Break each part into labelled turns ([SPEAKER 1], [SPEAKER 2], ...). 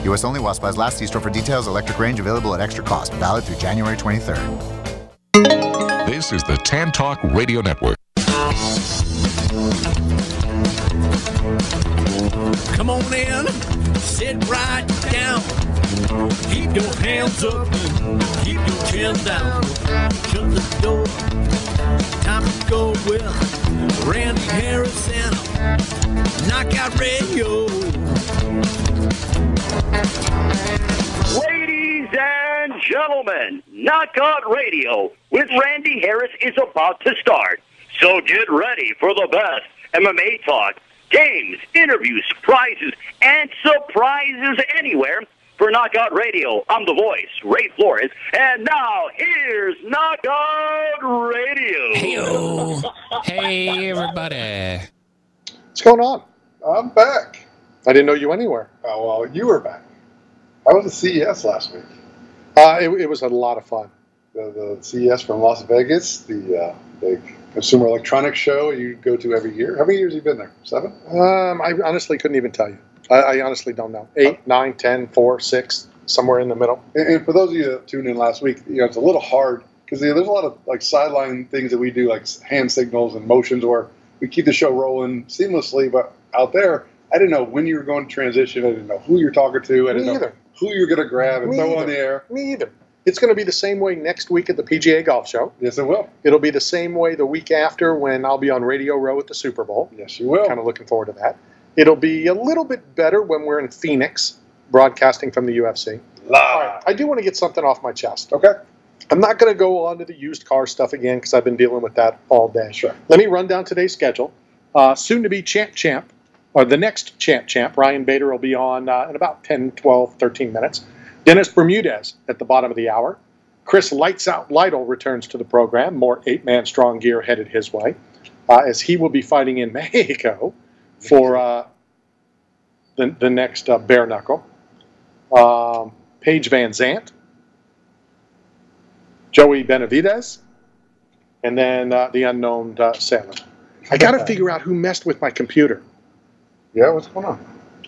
[SPEAKER 1] U.S. only while supplies last. See store for details. Electric range available at extra cost. Valid through January 23rd.
[SPEAKER 2] This is the Tan Talk Radio Network.
[SPEAKER 3] Come on in, sit right down. Keep your hands up, keep your chin down. Shut the door. Time to go with Randy Harris and Knockout Radio.
[SPEAKER 4] Ladies and gentlemen, Knockout Radio with Randy Harris is about to start. So get ready for the best MMA talk, games, interviews, prizes, and surprises anywhere. For Knockout Radio, I'm the voice, Ray Flores, and now here's Knockout Radio.
[SPEAKER 5] Hey-o. Hey, everybody.
[SPEAKER 6] What's going on?
[SPEAKER 7] I'm back.
[SPEAKER 6] I didn't know you anywhere.
[SPEAKER 7] Oh, well, you were back. I was at CES last week.
[SPEAKER 6] It was a lot of fun.
[SPEAKER 7] The CES from Las Vegas, the big consumer electronics show you go to every year. How many years have you been there? 7?
[SPEAKER 6] I honestly couldn't even tell you. I honestly don't know. 8, 9, 10, 4, 6, somewhere in the middle.
[SPEAKER 7] And for those of you that tuned in last week, it's a little hard because there's a lot of sideline things that we do, like hand signals and motions, where we keep the show rolling seamlessly. But out there, I didn't know when you were going to transition. I didn't know who you're talking to. I didn't know who you're going to grab and throw on the air.
[SPEAKER 6] Me either. It's going to be the same way next week at the PGA Golf Show.
[SPEAKER 7] Yes, it will.
[SPEAKER 6] It'll be the same way the week after when I'll be on Radio Row at the Super Bowl.
[SPEAKER 7] Yes, you will.
[SPEAKER 6] Kind of looking forward to that. It'll be a little bit better when we're in Phoenix, broadcasting from the UFC. All right, I do want to get something off my chest.
[SPEAKER 7] Okay.
[SPEAKER 6] I'm not going to go on to the used car stuff again because I've been dealing with that all day.
[SPEAKER 7] Sure.
[SPEAKER 6] Let me run down today's schedule. Soon to be Champ, or the next Champ, Ryan Bader will be on in about 10, 12, 13 minutes. Dennis Bermudez at the bottom of the hour. Chris Lights Out Lytle returns to the program. More 8-man strong gear headed his way, as he will be fighting in Mexico for the next bare knuckle. Paige Van Zandt, Joey Benavidez, and then the unknown Salem. I got to figure out who messed with my computer.
[SPEAKER 7] Yeah, what's going on?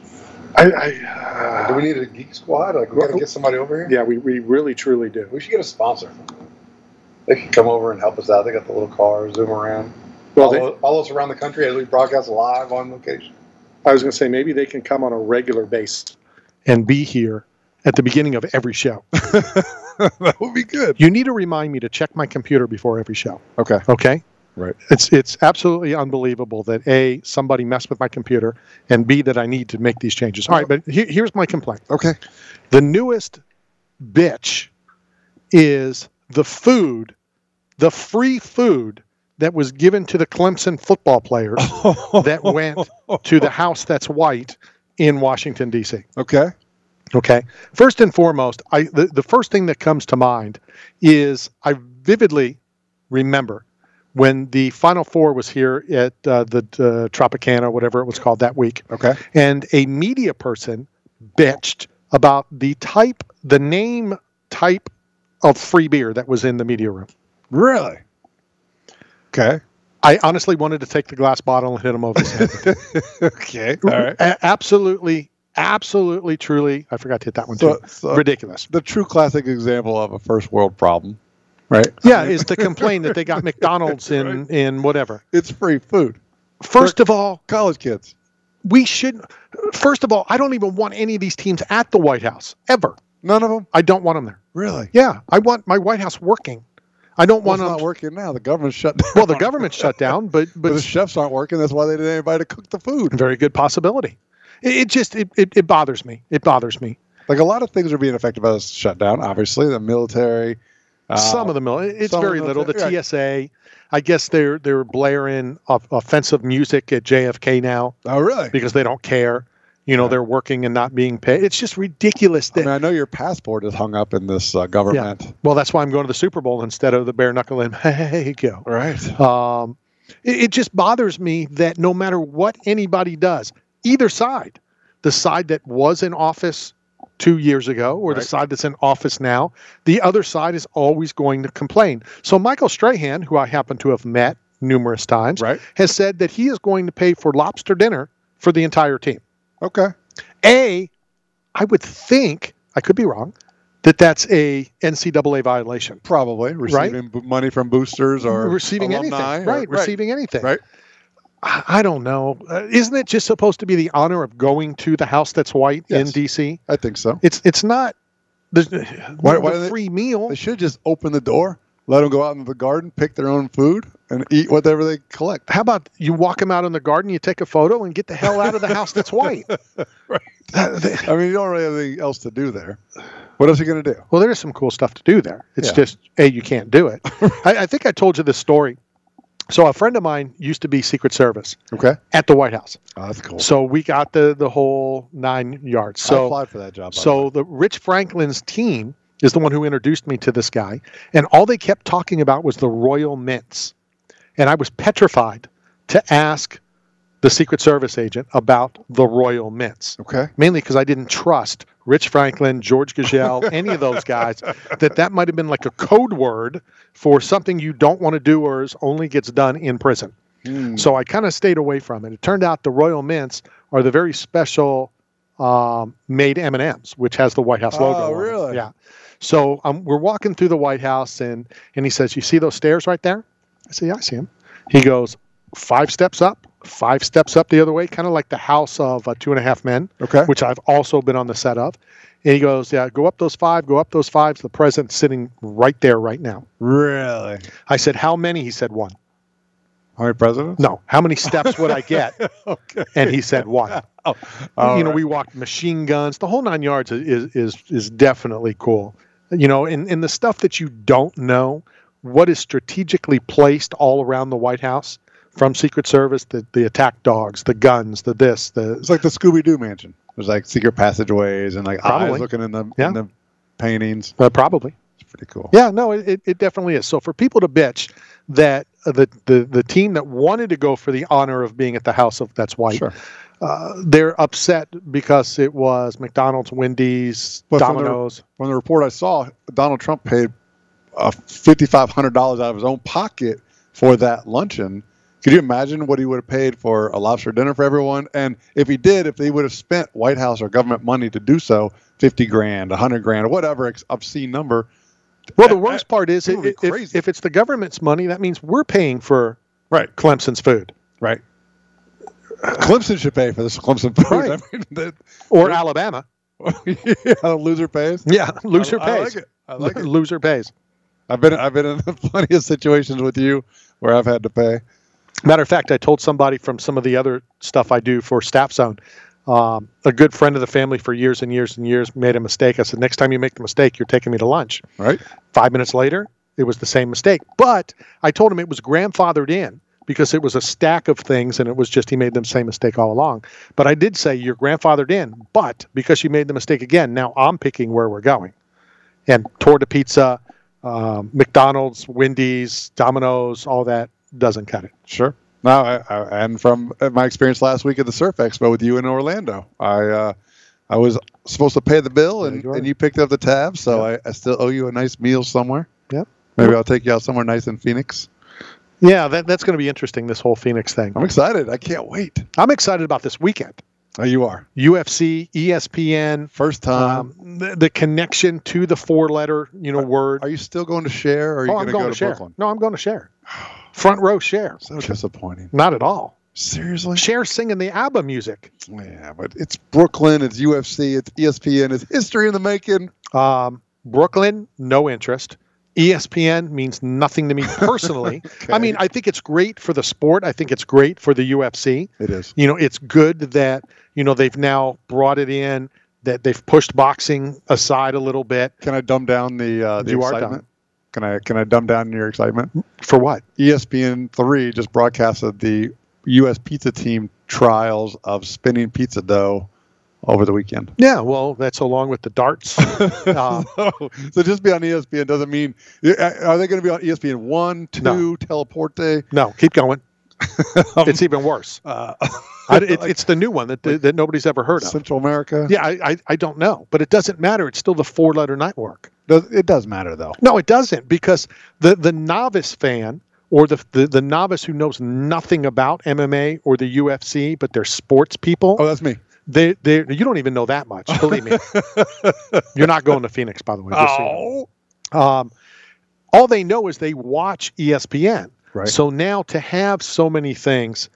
[SPEAKER 7] Do we need a geek squad? We got to get somebody over here?
[SPEAKER 6] Yeah, we really, truly do.
[SPEAKER 7] We should get a sponsor. They can come over and help us out. They got the little car, zoom around.
[SPEAKER 6] Well,
[SPEAKER 7] follow us around the country as we broadcast live on location.
[SPEAKER 6] I was going to say, maybe they can come on a regular basis and be here at the beginning of every show.
[SPEAKER 7] That would be good.
[SPEAKER 6] You need to remind me to check my computer before every show.
[SPEAKER 7] Okay.
[SPEAKER 6] Okay?
[SPEAKER 7] Right.
[SPEAKER 6] It's absolutely unbelievable that A, somebody messed with my computer, and B, that I need to make these changes. All right, but here's my complaint.
[SPEAKER 7] Okay.
[SPEAKER 6] The newest bitch is the food, the free food that was given to the Clemson football players that went to the house that's white in Washington, D.C.
[SPEAKER 7] Okay.
[SPEAKER 6] Okay. First and foremost, the first thing that comes to mind is I vividly remember when the Final Four was here at the Tropicana, whatever it was called that week.
[SPEAKER 7] Okay.
[SPEAKER 6] And a media person bitched about the name type of free beer that was in the media room.
[SPEAKER 7] Really? Okay.
[SPEAKER 6] I honestly wanted to take the glass bottle and hit him over his head.
[SPEAKER 7] Okay. All right.
[SPEAKER 6] Absolutely, truly. I forgot to hit that one too. Ridiculous.
[SPEAKER 7] The true classic example of a first world problem. Right.
[SPEAKER 6] Yeah, is to complain that they got McDonald's in whatever.
[SPEAKER 7] It's free food.
[SPEAKER 6] First of all,
[SPEAKER 7] college kids.
[SPEAKER 6] First of all, I don't even want any of these teams at the White House, ever.
[SPEAKER 7] None of them?
[SPEAKER 6] I don't want them there.
[SPEAKER 7] Really?
[SPEAKER 6] Yeah, I want my White House working. I don't want them.
[SPEAKER 7] It's not working now. The government's shut down.
[SPEAKER 6] Well, the government's shut down, but
[SPEAKER 7] the chefs aren't working. That's why they didn't have anybody to cook the food.
[SPEAKER 6] Very good possibility. It bothers me. It bothers me.
[SPEAKER 7] Like a lot of things are being affected by this shutdown. Obviously, the military.
[SPEAKER 6] Some of the military. It's very little. The TSA. I guess they're blaring offensive music at JFK now.
[SPEAKER 7] Oh, really?
[SPEAKER 6] Because they don't care. They're working and not being paid. It's just ridiculous.
[SPEAKER 7] I know your passport is hung up in this government.
[SPEAKER 6] Yeah. Well, that's why I'm going to the Super Bowl instead of the bare knuckle and hey, go.
[SPEAKER 7] Right.
[SPEAKER 6] It just bothers me that no matter what anybody does, either side, the side that was in office 2 years ago or the side that's in office now, the other side is always going to complain. So Michael Strahan, who I happen to have met numerous times, has said that he is going to pay for lobster dinner for the entire team.
[SPEAKER 7] Okay.
[SPEAKER 6] I would think, I could be wrong, that's a NCAA violation.
[SPEAKER 8] Probably receiving money from boosters or
[SPEAKER 6] receiving
[SPEAKER 8] alumni
[SPEAKER 6] anything. Right, receiving anything.
[SPEAKER 8] Right.
[SPEAKER 6] I don't know. Isn't it just supposed to be the honor of going to the House That's White in D.C.?
[SPEAKER 8] I think so.
[SPEAKER 6] It's not
[SPEAKER 8] why
[SPEAKER 6] the free meal.
[SPEAKER 8] They should just open the door, let them go out into the garden, pick their own food, and eat whatever they collect.
[SPEAKER 6] How about you walk them out in the garden, you take a photo, and get the hell out of the House That's White?
[SPEAKER 8] Right. I mean, you don't really have anything else to do there. What else are you going to do?
[SPEAKER 6] Well, there's some cool stuff to do there. It's just, you can't do it. I think I told you this story. So a friend of mine used to be Secret Service.
[SPEAKER 8] Okay.
[SPEAKER 6] At the White House.
[SPEAKER 8] Oh, that's cool.
[SPEAKER 6] So we got the whole 9 yards. So
[SPEAKER 8] I applied for that job.
[SPEAKER 6] So the Rich Franklin's team is the one who introduced me to this guy, and all they kept talking about was the Royal Mints. And I was petrified to ask the Secret Service agent about the Royal Mints.
[SPEAKER 8] Okay.
[SPEAKER 6] Mainly because I didn't trust Rich Franklin, George Gagel, any of those guys, that might have been like a code word for something you don't want to do or only gets done in prison. So I kind of stayed away from it. It turned out the Royal Mints are the very special made M&Ms, which has the White House logo on it.
[SPEAKER 8] Really?
[SPEAKER 6] Yeah. So we're walking through the White House, and he says, "You see those stairs right there?" I say, "Yeah, I see them." He goes, 5 steps up, 5 steps up the other way, kind of like the house of 2.5 Men, which I've also been on the set of. And he goes, "Yeah, go up those 5, go up those 5. The president's sitting right there right now."
[SPEAKER 8] Really?
[SPEAKER 6] I said, "How many?" He said, 1.
[SPEAKER 8] How many presidents?
[SPEAKER 6] No. How many steps would I get?
[SPEAKER 8] Okay.
[SPEAKER 6] And he said 1. We walked machine guns. The whole 9 yards is definitely cool. In the stuff that you don't know, what is strategically placed all around the White House from Secret Service, the attack dogs, the guns,
[SPEAKER 8] It's like the Scooby-Doo mansion. There's like secret passageways and like eyes looking in the paintings.
[SPEAKER 6] Probably.
[SPEAKER 8] It's pretty cool.
[SPEAKER 6] Yeah, no, it definitely is. So for people to bitch that the team that wanted to go for the honor of being at the House of That's White, they're upset because it was McDonald's, Wendy's, Domino's.
[SPEAKER 8] From the report I saw, Donald Trump paid $5,500 out of his own pocket for that luncheon. Could you imagine what he would have paid for a lobster dinner for everyone? And if he would have spent White House or government money to do so, $50,000, $100,000, or whatever obscene number.
[SPEAKER 6] Well, the worst part is if it's the government's money, that means we're paying for Clemson's food.
[SPEAKER 8] Right. Clemson should pay for this Clemson food.
[SPEAKER 6] Right.
[SPEAKER 8] I mean,
[SPEAKER 6] or Alabama.
[SPEAKER 8] Loser pays.
[SPEAKER 6] Yeah, loser pays.
[SPEAKER 8] I like it. I like it.
[SPEAKER 6] Loser pays.
[SPEAKER 8] I've been in plenty of situations with you where I've had to pay.
[SPEAKER 6] Matter of fact, I told somebody from some of the other stuff I do for Staff Zone, a good friend of the family for years and years and years made a mistake. I said, "Next time you make the mistake, you're taking me to lunch."
[SPEAKER 8] Right.
[SPEAKER 6] 5 minutes later, it was the same mistake. But I told him it was grandfathered in because it was a stack of things, and it was just he made the same mistake all along. But I did say, "You're grandfathered in, but because you made the mistake again, now I'm picking where we're going." And Torta Pizza, McDonald's, Wendy's, Domino's, all that doesn't cut it.
[SPEAKER 8] Sure. No, and from my experience last week at the Surf Expo with you in Orlando, I was supposed to pay the bill, and you picked up the tab, so I still owe you a nice meal somewhere.
[SPEAKER 6] Yep.
[SPEAKER 8] Maybe I'll take you out somewhere nice in Phoenix.
[SPEAKER 6] Yeah, that's going to be interesting, this whole Phoenix thing.
[SPEAKER 8] I'm excited. I can't wait.
[SPEAKER 6] I'm excited about this weekend.
[SPEAKER 8] Oh, you are.
[SPEAKER 6] UFC, ESPN.
[SPEAKER 8] First time.
[SPEAKER 6] The connection to the 4-letter, word.
[SPEAKER 8] Are you still going to Share, or are you going to go to
[SPEAKER 6] Share.
[SPEAKER 8] Brooklyn?
[SPEAKER 6] No, I'm going to Share. Front row Share.
[SPEAKER 8] So disappointing.
[SPEAKER 6] Not at all.
[SPEAKER 8] Seriously?
[SPEAKER 6] Share singing the ABBA music.
[SPEAKER 8] Yeah, but it's Brooklyn, it's UFC, it's ESPN, it's history in the making.
[SPEAKER 6] Brooklyn, no interest. ESPN means nothing to me personally.
[SPEAKER 8] Okay.
[SPEAKER 6] I mean, I think it's great for the sport. I think it's great for the UFC.
[SPEAKER 8] It is.
[SPEAKER 6] It's good that, they've now brought it in, that they've pushed boxing aside a little bit.
[SPEAKER 8] Can I dumb down the excitement? Can I dumb down your excitement?
[SPEAKER 6] For what?
[SPEAKER 8] ESPN3 just broadcasted the U.S. pizza team trials of spinning pizza dough over the weekend.
[SPEAKER 6] Yeah, well, that's along with the darts.
[SPEAKER 8] So just be on ESPN doesn't mean... Are they going to be on ESPN 1, 2, Teleporte?
[SPEAKER 6] No, keep going. It's even worse. It's the new one that nobody's ever heard of.
[SPEAKER 8] Central America?
[SPEAKER 6] Yeah, I don't know. But it doesn't matter. It's still the 4-letter network.
[SPEAKER 8] It does matter, though.
[SPEAKER 6] No, it doesn't, because the novice fan or the novice who knows nothing about MMA or the UFC, but they're sports people.
[SPEAKER 8] Oh, that's me.
[SPEAKER 6] you don't even know that much. Believe me. You're not going to Phoenix, by the way. Just so you know. All they know is they watch ESPN.
[SPEAKER 8] Right.
[SPEAKER 6] So now to have so many things,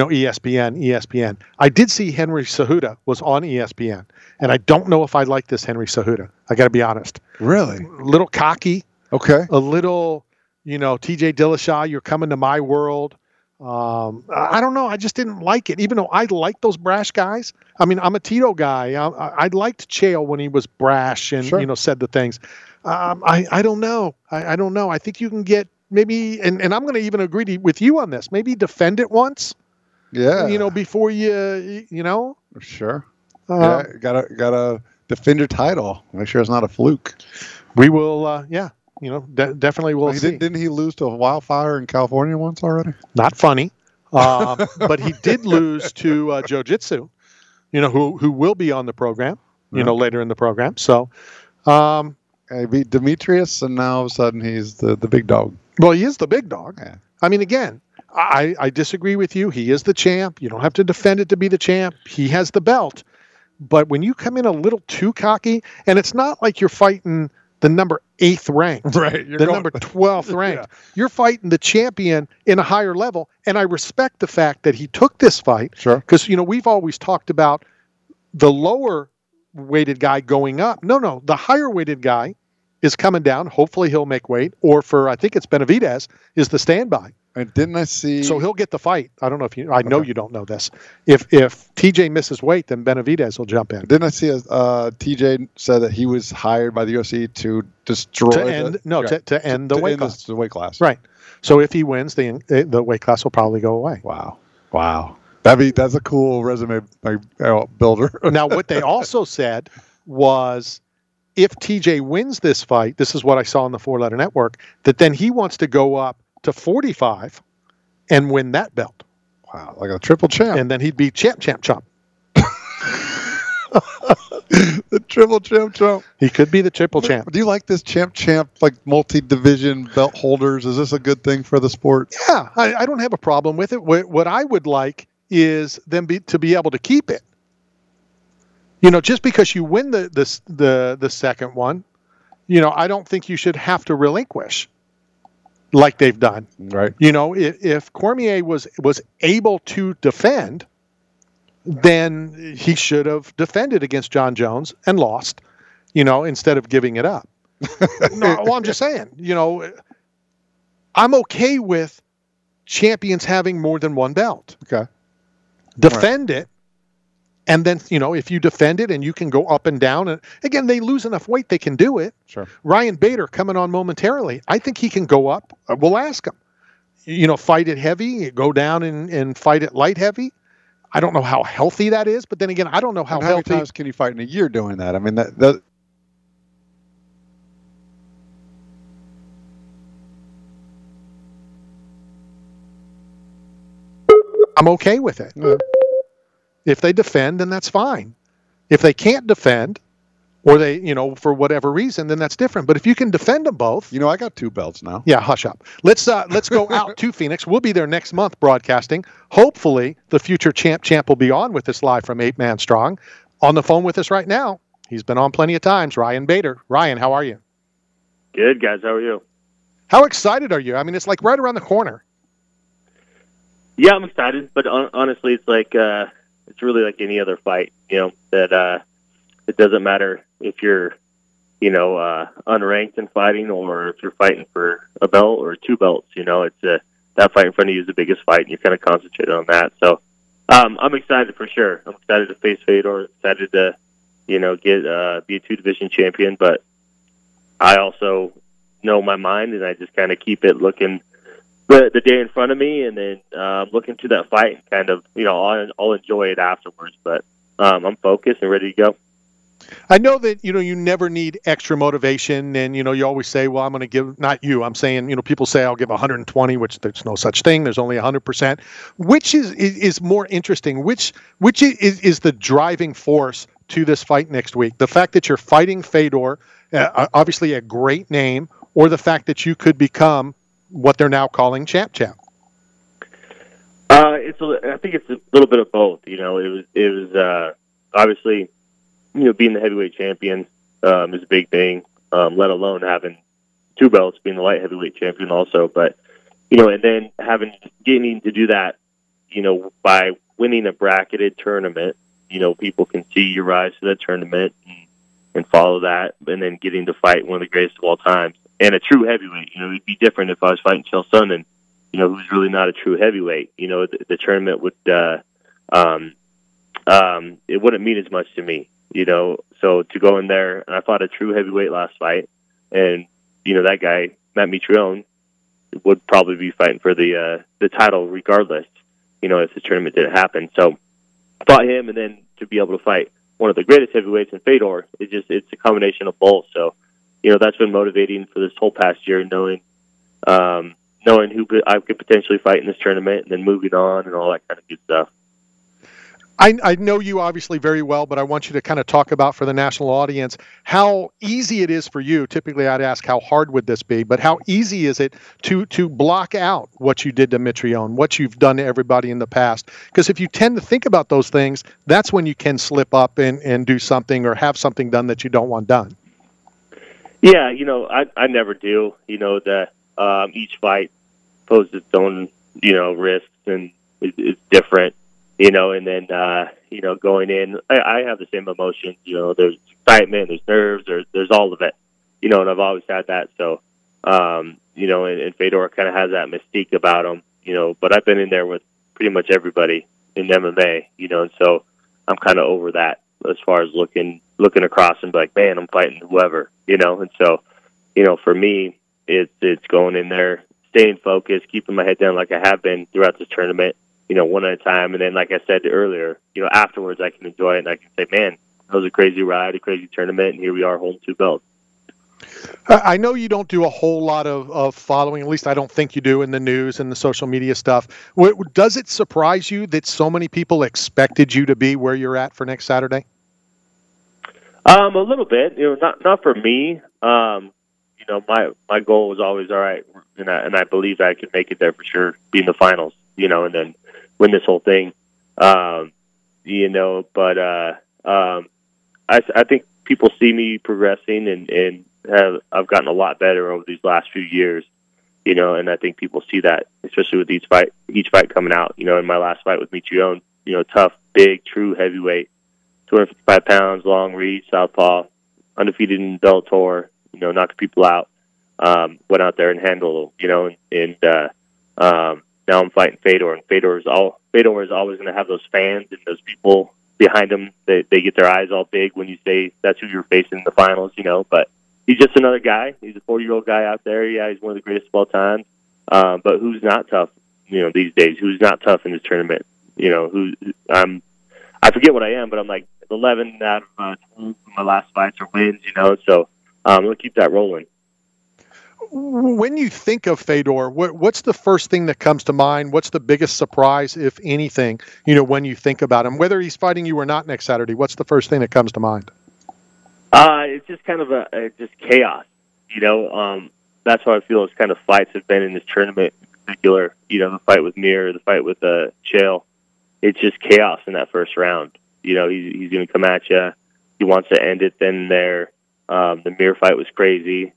[SPEAKER 6] ESPN. I did see Henry Cejudo was on ESPN, and I don't know if I like this Henry Cejudo. I got to be honest.
[SPEAKER 8] Really?
[SPEAKER 6] A little cocky.
[SPEAKER 8] Okay.
[SPEAKER 6] A little, TJ Dillashaw, you're coming to my world. I don't know. I just didn't like it, even though I like those brash guys. I mean, I'm a Tito guy. I liked Chael when he was brash and,
[SPEAKER 8] Sure.
[SPEAKER 6] Said the things. I don't know. I don't know. I think you can get maybe, and I'm going to even agree with you on this, maybe defend it once.
[SPEAKER 8] Yeah.
[SPEAKER 6] Before you.
[SPEAKER 8] Sure. Yeah, gotta defend your title. Make sure it's not a fluke.
[SPEAKER 6] We will, definitely will see.
[SPEAKER 8] Didn't he lose to a wildfire in California once already?
[SPEAKER 6] Not funny. But he did lose to Jiu-Jitsu, who will be on the program, later in the program. So,
[SPEAKER 8] he beat Demetrius, and now all of a sudden he's the big dog.
[SPEAKER 6] Well, he is the big dog.
[SPEAKER 8] Yeah.
[SPEAKER 6] I mean, again, I disagree with you. He is the champ. You don't have to defend it to be the champ. He has the belt. But when you come in a little too cocky, and it's not like you're fighting the number 8th ranked,
[SPEAKER 8] Right.
[SPEAKER 6] number 12th ranked.
[SPEAKER 8] Yeah.
[SPEAKER 6] You're fighting the champion in a higher level. And I respect the fact that he took this fight.
[SPEAKER 8] Sure.
[SPEAKER 6] Because, we've always talked about the lower weighted guy going up. No, the higher weighted guy is coming down. Hopefully he'll make weight. Or I think it's Benavidez, is the standby.
[SPEAKER 8] And didn't I see?
[SPEAKER 6] So he'll get the fight. I don't know if I know you don't know this. If TJ misses weight, then Benavidez will jump in.
[SPEAKER 8] Didn't I see TJ said that he was hired by the UFC to destroy
[SPEAKER 6] to end the weight class.
[SPEAKER 8] The weight class.
[SPEAKER 6] Right. So if he wins, the weight class will probably go away.
[SPEAKER 8] Wow. That's a cool resume builder.
[SPEAKER 6] Now, what they also said was, if TJ wins this fight, this is what I saw on the Four Letter Network, that then he wants to go up to 45 and win that belt.
[SPEAKER 8] Wow, like a triple champ.
[SPEAKER 6] And then he'd be champ.
[SPEAKER 8] The triple champ.
[SPEAKER 6] He could be the triple champ.
[SPEAKER 8] Do you like this champ, like multi-division belt holders? Is this a good thing for the sport?
[SPEAKER 6] Yeah, I don't have a problem with it. What I would like is them to be able to keep it. Just because you win the second one, I don't think you should have to relinquish like they've done.
[SPEAKER 8] Right.
[SPEAKER 6] If Cormier was able to defend, then he should have defended against John Jones and lost, instead of giving it up. No, well, I'm just saying, I'm okay with champions having more than one belt.
[SPEAKER 8] Okay.
[SPEAKER 6] Defend it. And then, if you defend it and you can go up and down, and again, they lose enough weight, they can do it.
[SPEAKER 8] Sure.
[SPEAKER 6] Ryan Bader coming on momentarily. I think he can go up. We'll ask him. Fight it heavy, go down and fight it light heavy. I don't know how healthy that is, but then again, I don't know how
[SPEAKER 8] many
[SPEAKER 6] healthy.
[SPEAKER 8] times can you fight in a year doing that? I mean, that
[SPEAKER 6] I'm okay with it.
[SPEAKER 8] Yeah.
[SPEAKER 6] If they defend, then that's fine. If they can't defend, or they, for whatever reason, then that's different. But if you can defend them both,
[SPEAKER 8] I got 2 belts now.
[SPEAKER 6] yeah, hush up. Let's go out to Phoenix. We'll be there next month broadcasting. Hopefully, the future champ will be on with us live from 8 Man Strong. On the phone with us right now, he's been on plenty of times. Ryan Bader. Ryan, how are you?
[SPEAKER 4] Good, guys. How are you?
[SPEAKER 6] How excited are you? I mean, it's like right around the corner.
[SPEAKER 4] Yeah, I'm excited, but honestly, it's like it's really like any other fight. That it doesn't matter if you're, unranked and fighting, or if you're fighting for a belt or 2 belts. It's that fight in front of you is the biggest fight, and you're kind of concentrated on that. So I'm excited for sure. I'm excited to face Fedor. Excited to, get be a 2-division champion. But I also know my mind, and I just kind of keep it looking the day in front of me, and then looking to that fight. And kind of, I'll enjoy it afterwards. But I'm focused and ready to go.
[SPEAKER 6] I know that, you never need extra motivation, and, you always say, well, I'm going to give, not you, I'm saying, people say I'll give 120, which there's no such thing. There's only 100%. Which is more interesting? Which is the driving force to this fight next week? The fact that you're fighting Fedor, obviously a great name, or the fact that you could become what they're now calling champ?
[SPEAKER 4] I think it's a little bit of both. It was
[SPEAKER 9] obviously, being the heavyweight champion is a big thing, let alone having 2 belts, being the light heavyweight champion also. But, and then getting to do that, by winning a bracketed tournament, people can see your rise to that tournament and follow that, and then getting to fight one of the greatest of all time. And a true heavyweight, it'd be different if I was fighting Chael Sonnen, who's really not a true heavyweight. The tournament would, it wouldn't mean as much to me, So to go in there, and I fought a true heavyweight last fight, and, that guy, Matt Mitrione, would probably be fighting for the title regardless, if the tournament didn't happen. So I fought him, and then to be able to fight one of the greatest heavyweights in Fedor, it's a combination of both. So, that's been motivating for this whole past year, knowing who I could potentially fight in this tournament, and then moving on and all that kind of good stuff.
[SPEAKER 6] I know you obviously very well, but I want you to kind of talk about for the national audience how easy it is for you. Typically, I'd ask how hard would this be, but how easy is it to block out what you did to Mitrione, what you've done to everybody in the past? Because if you tend to think about those things, that's when you can slip up and do something or have something done that you don't want done.
[SPEAKER 9] Yeah, I never do. That each fight poses its own, risks, and it's different. And then, going in, I have the same emotions, there's excitement, there's nerves, there's all of it, and I've always had that. So, and Fedor kind of has that mystique about him, but I've been in there with pretty much everybody in MMA, and so I'm kind of over that as far as looking across and be like, man, I'm fighting whoever, and so, for me, it's going in there, staying focused, keeping my head down like I have been throughout this tournament, one at a time. And then, like I said earlier, afterwards I can enjoy it and I can say, man, that was a crazy ride, a crazy tournament, and here we are holding 2 belts.
[SPEAKER 6] I know you don't do a whole lot of following, at least I don't think you do, in the news and the social media stuff. Does it surprise you that so many people expected you to be where you're at for next Saturday?
[SPEAKER 9] A little bit, not for me. My goal was always, all right, and I believed I could make it there for sure, be in the finals, and then win this whole thing, but I think people see me progressing and I've gotten a lot better over these last few years, and I think people see that, especially with each fight coming out, in my last fight with Mitrione, tough, big, true heavyweight, 255 pounds, long reach, southpaw, undefeated in Bellator, knocking people out, went out there and handled them, and now I'm fighting Fedor, and Fedor is always going to have those fans and those people behind him. They get their eyes all big when you say that's who you're facing in the finals, but he's just another guy. He's a 40-year-old guy out there. Yeah, he's one of the greatest of all time. But who's not tough, these days? Who's not tough in this tournament? I forget what I am, but I'm like 11 out of 12 of my last fights are wins, so we'll keep that rolling.
[SPEAKER 6] When you think of Fedor, what's the first thing that comes to mind? What's the biggest surprise, if anything, when you think about him? Whether he's fighting you or not next Saturday, what's the first thing that comes to mind?
[SPEAKER 9] It's just kind of just chaos, That's how I feel his kind of fights have been in this tournament in particular. The fight with Mir, the fight with Chael. It's just chaos in that first round. He's going to come at you. He wants to end it then and there. The Mir fight was crazy.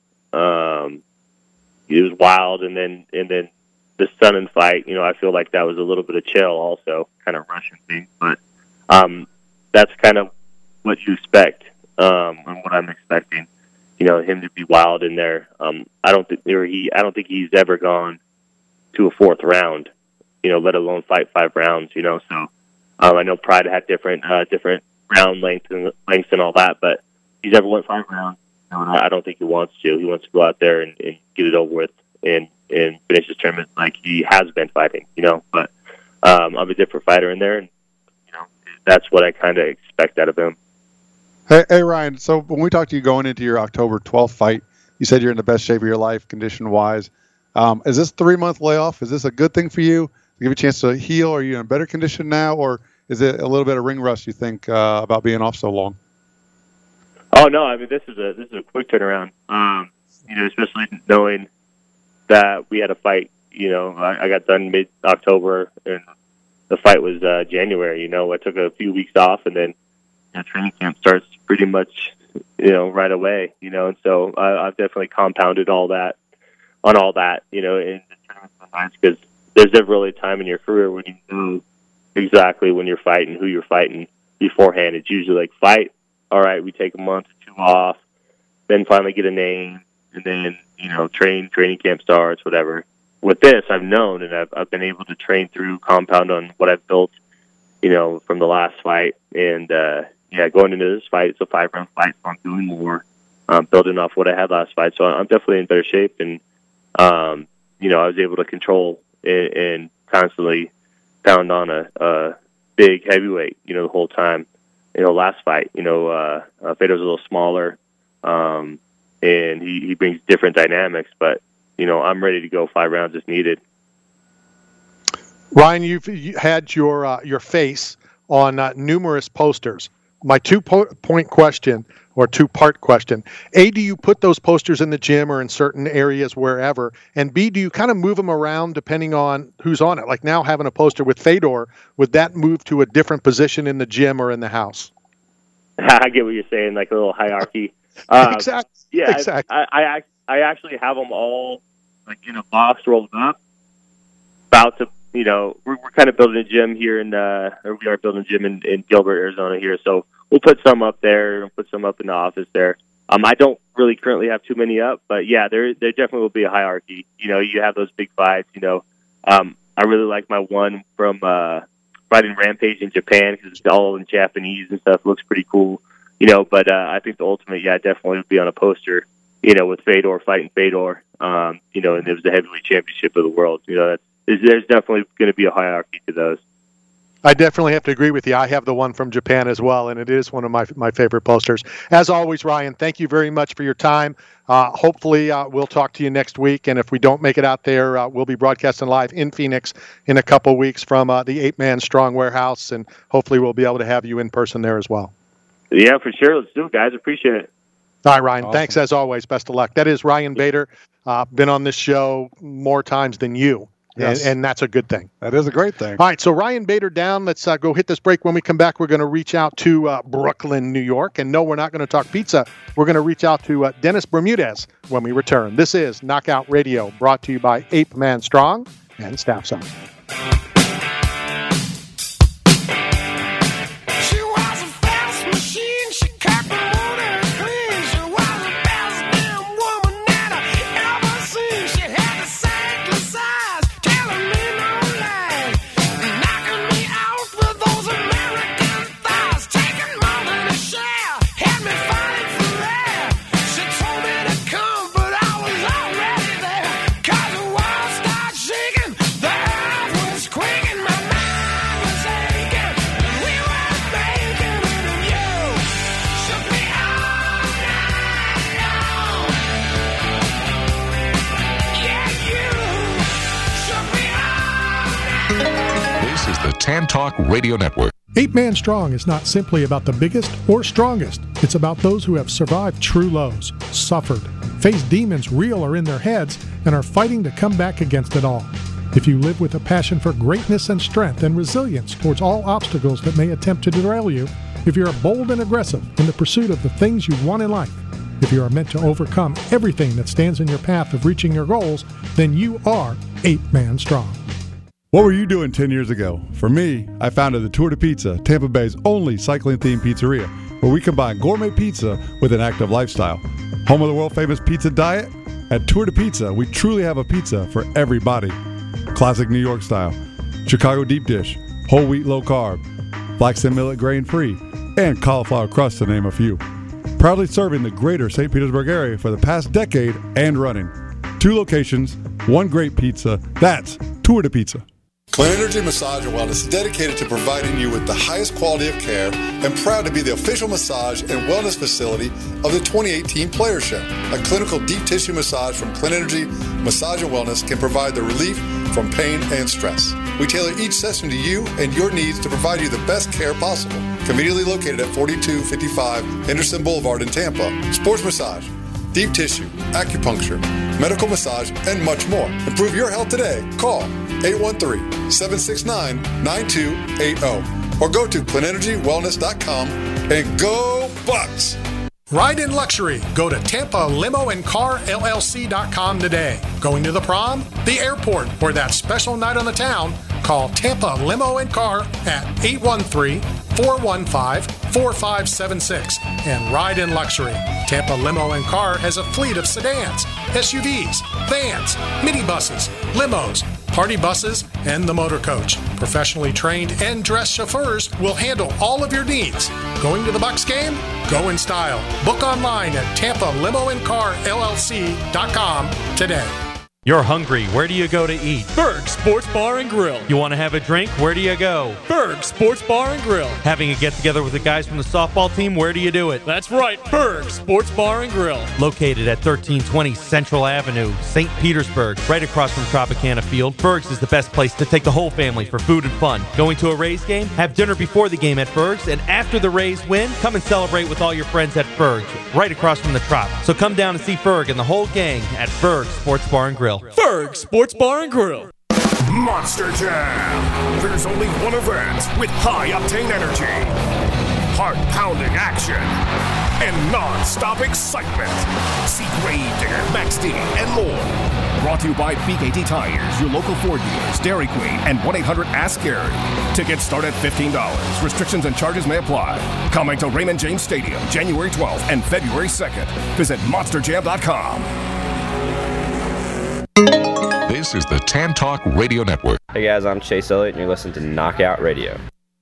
[SPEAKER 9] It was wild, and then the Sonnen fight, I feel like that was a little bit of Chael also, kind of rushing things, but that's kind of what you expect, and what I'm expecting, him to be wild in there. I don't think he's ever gone to a 4th round, let alone fight 5 rounds, so I know Pride had different round lengths and all that, but he's never went 5 rounds. I don't think he wants to. He wants to go out there and get it over with and finish his tournament like he has been fighting, But I'm a different fighter in there, and that's what I kind of expect out of him.
[SPEAKER 8] Hey, Ryan. So when we talked to you going into your October 12th fight, you said you're in the best shape of your life, condition-wise. Is this 3-month layoff? Is this a good thing for you? Give you a chance to heal? Are you in better condition now, or is it a little bit of ring rust? You think about being off so long?
[SPEAKER 9] Oh no! I mean, this is a quick turnaround. Especially knowing that we had a fight. I got done mid-October, and the fight was January. I took a few weeks off, and then training camp starts pretty much, right away, and so I've definitely compounded all that, and the tournaments are nice because there's never really a time in your career when you know exactly when you're fighting, who you're fighting beforehand. It's usually like fight, all right, we take a month or 2 off, then finally get a name, and then, training camp starts, whatever. With this, I've known, and I've been able to train through, compound on what I've built, from the last fight. And, going into this fight, it's a 5-round fight, so I'm doing more, building off what I had last fight. So I'm definitely in better shape. And, I was able to control and constantly pound on a big heavyweight, the whole time. Last fight, Fedor's a little smaller, and he brings different dynamics, but, I'm ready to go 5 rounds if needed.
[SPEAKER 6] Ryan, you had your face on numerous posters. My two-point question, or two-part question: A, do you put those posters in the gym or in certain areas wherever? And B, do you kind of move them around depending on who's on it? Like now having a poster with Fedor, would that move to a different position in the gym or in the house?
[SPEAKER 9] I get what you're saying, like a little hierarchy.
[SPEAKER 6] Exactly.
[SPEAKER 9] Yeah,
[SPEAKER 6] exactly.
[SPEAKER 9] I actually have them all like in a box rolled up. About to, we're kind of building a gym here or we are building a gym in Gilbert, Arizona here. So we'll put some up there and put some up in the office there. I don't really currently have too many up, but yeah, there definitely will be a hierarchy. You have those big fights. I really like my one from fighting Rampage in Japan because it's all in Japanese and stuff. It looks pretty cool. But I think the ultimate, definitely would be on a poster, with Fedor fighting Fedor, and it was the heavyweight championship of the world. There's definitely going to be a hierarchy to those.
[SPEAKER 6] I definitely have to agree with you. I have the one from Japan as well, and it is one of my favorite posters. As always, Ryan, thank you very much for your time. Hopefully, we'll talk to you next week, and if we don't make it out there, we'll be broadcasting live in Phoenix in a couple weeks from the 8-Man Strong Warehouse, and hopefully we'll be able to have you in person there as well. Yeah,
[SPEAKER 9] for sure. Let's do it, guys. Appreciate it.
[SPEAKER 6] All right, Ryan.
[SPEAKER 8] Awesome.
[SPEAKER 6] Thanks, as always. Best of luck. That is Ryan Bader. Been on this show more times than you. Yes. And that's a good thing.
[SPEAKER 8] That is a great thing.
[SPEAKER 6] All right, so Ryan Bader down. Let's go hit this break. When we come back, we're going to reach out to Brooklyn, New York. And no, we're not going to talk pizza. We're going to reach out to Dennis Bermudez when we return. This is Knockout Radio, brought to you by 8-Man Strong and Staff Zone.
[SPEAKER 2] Tan Talk Radio Network.
[SPEAKER 10] 8-Man Strong is not simply about the biggest or strongest. It's about those who have survived true lows, suffered, faced demons real or in their heads, and are fighting to come back against it all. If you live with a passion for greatness and strength and resilience towards all obstacles that may attempt to derail you, if you're bold and aggressive in the pursuit of the things you want in life, if you are meant to overcome everything that stands in your path of reaching your goals, then you are 8-Man Strong.
[SPEAKER 8] What were you doing 10 years ago? For me, I founded the Tour de Pizza, Tampa Bay's only cycling-themed pizzeria, where we combine gourmet pizza with an active lifestyle. Home of the world-famous pizza diet? At Tour de Pizza, we truly have a pizza for everybody. Classic New York style, Chicago deep dish, whole wheat low carb, flax and millet grain-free, and cauliflower crust to name a few. Proudly serving the greater St. Petersburg area for the past decade and running. 2 locations, 1 great pizza. That's Tour de Pizza.
[SPEAKER 11] Clean Energy Massage and Wellness is dedicated to providing you with the highest quality of care and proud to be the official massage and wellness facility of the 2018 Players Show. A clinical deep tissue massage from Clean Energy Massage and Wellness can provide the relief from pain and stress. We tailor each session to you and your needs to provide you the best care possible. Conveniently located at 4255 Henderson Boulevard in Tampa. Sports massage, deep tissue, acupuncture, medical massage, and much more. Improve your health today. Call 813-769-9280 or go to cleanenergywellness.com and go Bucks!
[SPEAKER 10] Ride in luxury. Go to TampaLimoandCarLLC.com today. Going to the prom, the airport, or that special night on the town? Call Tampa Limo and Car at 813-415-4576 and ride in luxury. Tampa Limo and Car has a fleet of sedans, SUVs, vans, minibuses, limos, party buses, and the motor coach. Professionally trained and dressed chauffeurs will handle all of your needs. Going to the Bucks game? Go in style. Book online at TampaLimoandCarLLC.com today.
[SPEAKER 12] You're hungry. Where do you go to eat?
[SPEAKER 3] Berg Sports Bar and Grill.
[SPEAKER 12] You want to have a drink? Where do you go?
[SPEAKER 3] Berg Sports Bar and Grill.
[SPEAKER 12] Having a get-together with the guys from the softball team? Where do you do it?
[SPEAKER 3] That's right, Berg Sports Bar and Grill.
[SPEAKER 12] Located at 1320 Central Avenue, St. Petersburg, right across from Tropicana Field, Berg's is the best place to take the whole family for food and fun. Going to a Rays game? Have dinner before the game at Berg's, and after the Rays win, come and celebrate with all your friends at Berg's, right across from the Trop. So come down and see Berg and the whole gang at Berg Sports Bar and Grill.
[SPEAKER 3] Berg Sports Bar and Grill.
[SPEAKER 13] Monster Jam. There's only one event with high-octane energy, heart-pounding action, and non-stop excitement. See Gravedigger, Max D, and more. Brought to you by BKT Tires, your local Ford dealers, Dairy Queen, and 1-800-ASK-GARY. Tickets start at $15. Restrictions and charges may apply. Coming to Raymond James Stadium, January 12th and February 2nd. Visit monsterjam.com.
[SPEAKER 2] This is the Tan Talk Radio Network.
[SPEAKER 14] Hey guys, I'm Chase Elliott, and you're listening to Knockout Radio.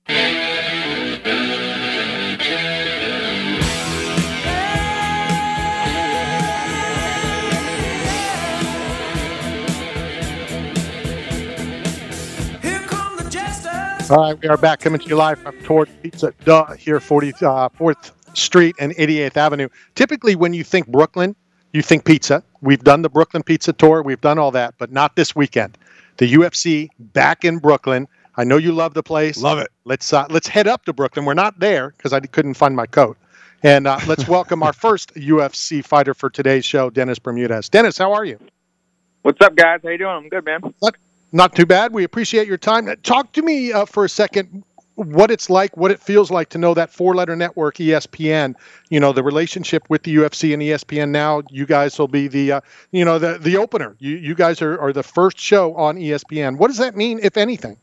[SPEAKER 6] All right, we are back coming to you live from Torch Pizza here, 44th Street and 88th Avenue. Typically, when you think Brooklyn, you think pizza. We've done the Brooklyn Pizza Tour. We've done all that, but not this weekend. The UFC back in Brooklyn. I know you love the place.
[SPEAKER 8] Love it.
[SPEAKER 6] Let's head up to Brooklyn. We're not there because I couldn't find my coat. And let's welcome our first UFC fighter for today's show, Dennis Bermudez. Dennis, how are you?
[SPEAKER 15] What's up, guys? How you doing? I'm good, man.
[SPEAKER 6] Not too bad. We appreciate your time. Talk to me for a second what it's like, what it feels like to know that four-letter network, ESPN, the relationship with the UFC and ESPN now. You guys will be the opener. You guys are the first show on ESPN. What does that mean, if anything?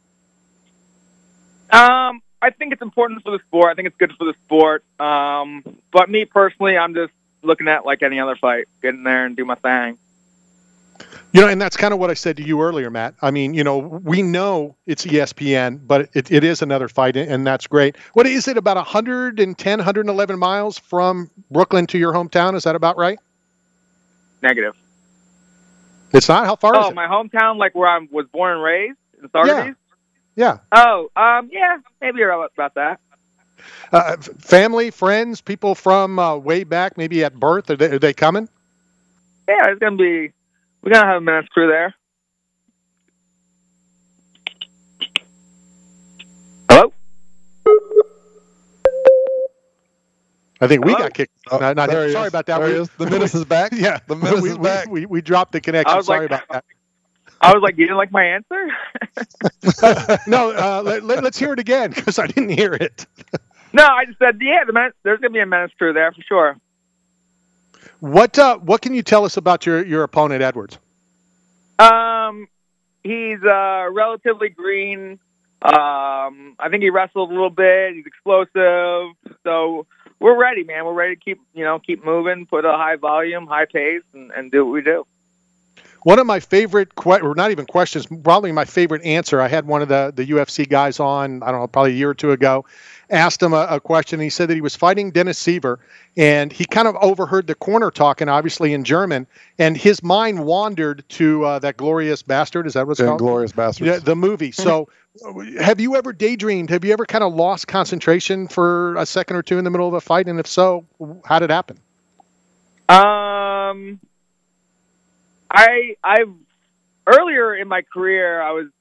[SPEAKER 15] I think it's important for the sport. I think it's good for the sport. But me personally, I'm just looking at like any other fight, get in there and do my thing.
[SPEAKER 6] And that's kind of what I said to you earlier, Matt. I mean, we know it's ESPN, but it is another fight, and that's great. What is it, about 110, 111 miles from Brooklyn to your hometown? Is that about right?
[SPEAKER 15] Negative.
[SPEAKER 6] It's not? How far is it?
[SPEAKER 15] Oh, my hometown, like where I was born and raised in Saugerties?
[SPEAKER 6] Yeah.
[SPEAKER 15] Oh, yeah, maybe about that.
[SPEAKER 6] Family, friends, people from way back, maybe at birth, are they coming?
[SPEAKER 15] Yeah, it's going to be... We're going to have a men's crew there. Hello?
[SPEAKER 6] I think we got kicked. Sorry about that.
[SPEAKER 8] The menace is back?
[SPEAKER 6] Yeah.
[SPEAKER 8] The menace is back.
[SPEAKER 6] We dropped the connection. Sorry about that.
[SPEAKER 15] I was like, you didn't like my answer?
[SPEAKER 6] No, let's hear it again because I didn't hear it.
[SPEAKER 15] No, I just said, yeah, there's going to be a men's crew there for sure.
[SPEAKER 6] What can you tell us about your opponent, Edwards?
[SPEAKER 15] He's relatively green. I think he wrestled a little bit. He's explosive. So we're ready, man. We're ready to keep moving, put a high volume, high pace, and do what we do.
[SPEAKER 6] One of my favorite, or not even questions, probably my favorite answer. I had one of the UFC guys on, I don't know, probably a year or two ago. Asked him a question. He said that he was fighting Dennis Siver, and he kind of overheard the corner talking, obviously in German, and his mind wandered to that Glorious Bastard. Is that what it's called?
[SPEAKER 8] Glorious Bastard.
[SPEAKER 6] Yeah, the movie. So have you ever daydreamed? Have you ever kind of lost concentration for a second or two in the middle of a fight? And if so, how did it happen?
[SPEAKER 15] I've earlier in my career, I was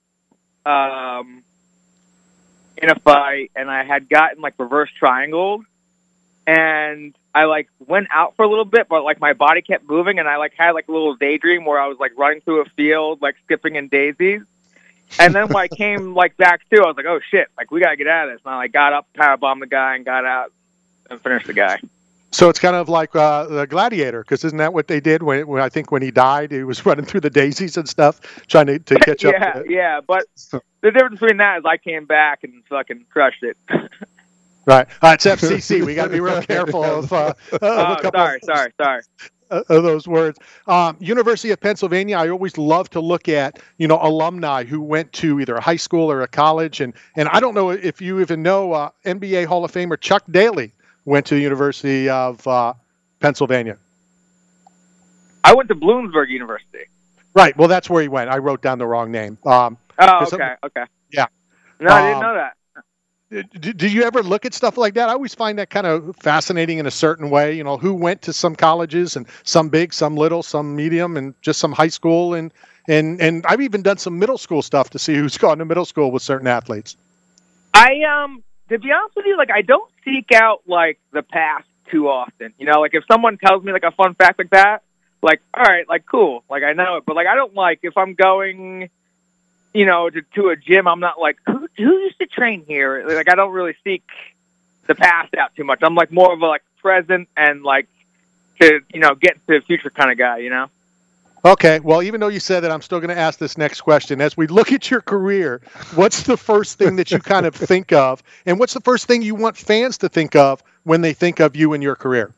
[SPEAKER 15] in a fight, and I had gotten like reverse triangled, and I like went out for a little bit, but like my body kept moving, and I like had like a little daydream where I was like running through a field, like skipping in daisies. And then when I came like back to, I was like, oh shit, like we gotta get out of this. And I like got up, power bombed the guy, and got out. and finish the guy.
[SPEAKER 6] So it's kind of like the Gladiator, because isn't that what they did when I think when he died, he was running through the daisies and stuff, trying to catch up.
[SPEAKER 15] Yeah, yeah. But the difference between that is I came back and fucking crushed it.
[SPEAKER 6] Right. It's FCC. We got to be real careful of a couple
[SPEAKER 15] sorry.
[SPEAKER 6] Of those words. University of Pennsylvania, I always love to look at, alumni who went to either a high school or a college. And I don't know if you even know NBA Hall of Famer Chuck Daly went to the University of Pennsylvania.
[SPEAKER 15] I went to Bloomsburg University.
[SPEAKER 6] Right. Well, that's where he went. I wrote down the wrong name.
[SPEAKER 15] Okay.
[SPEAKER 6] Yeah.
[SPEAKER 15] No, I didn't know that.
[SPEAKER 6] Do you ever look at stuff like that? I always find that kind of fascinating in a certain way. Who went to some colleges, and some big, some little, some medium, and just some high school. And I've even done some middle school stuff to see who's gone to middle school with certain athletes.
[SPEAKER 15] To be honest with you, I don't seek out the past too often. If someone tells me a fun fact like that, all right, cool, I know it. But I don't if I'm going, to a gym, I'm not who used to train here. I don't really seek the past out too much. I'm more of a present and to get into the future kind of guy.
[SPEAKER 6] Okay, well, even though you said that, I'm still going to ask this next question. As we look at your career, what's the first thing that you kind of think of, and what's the first thing you want fans to think of when they think of you and your career?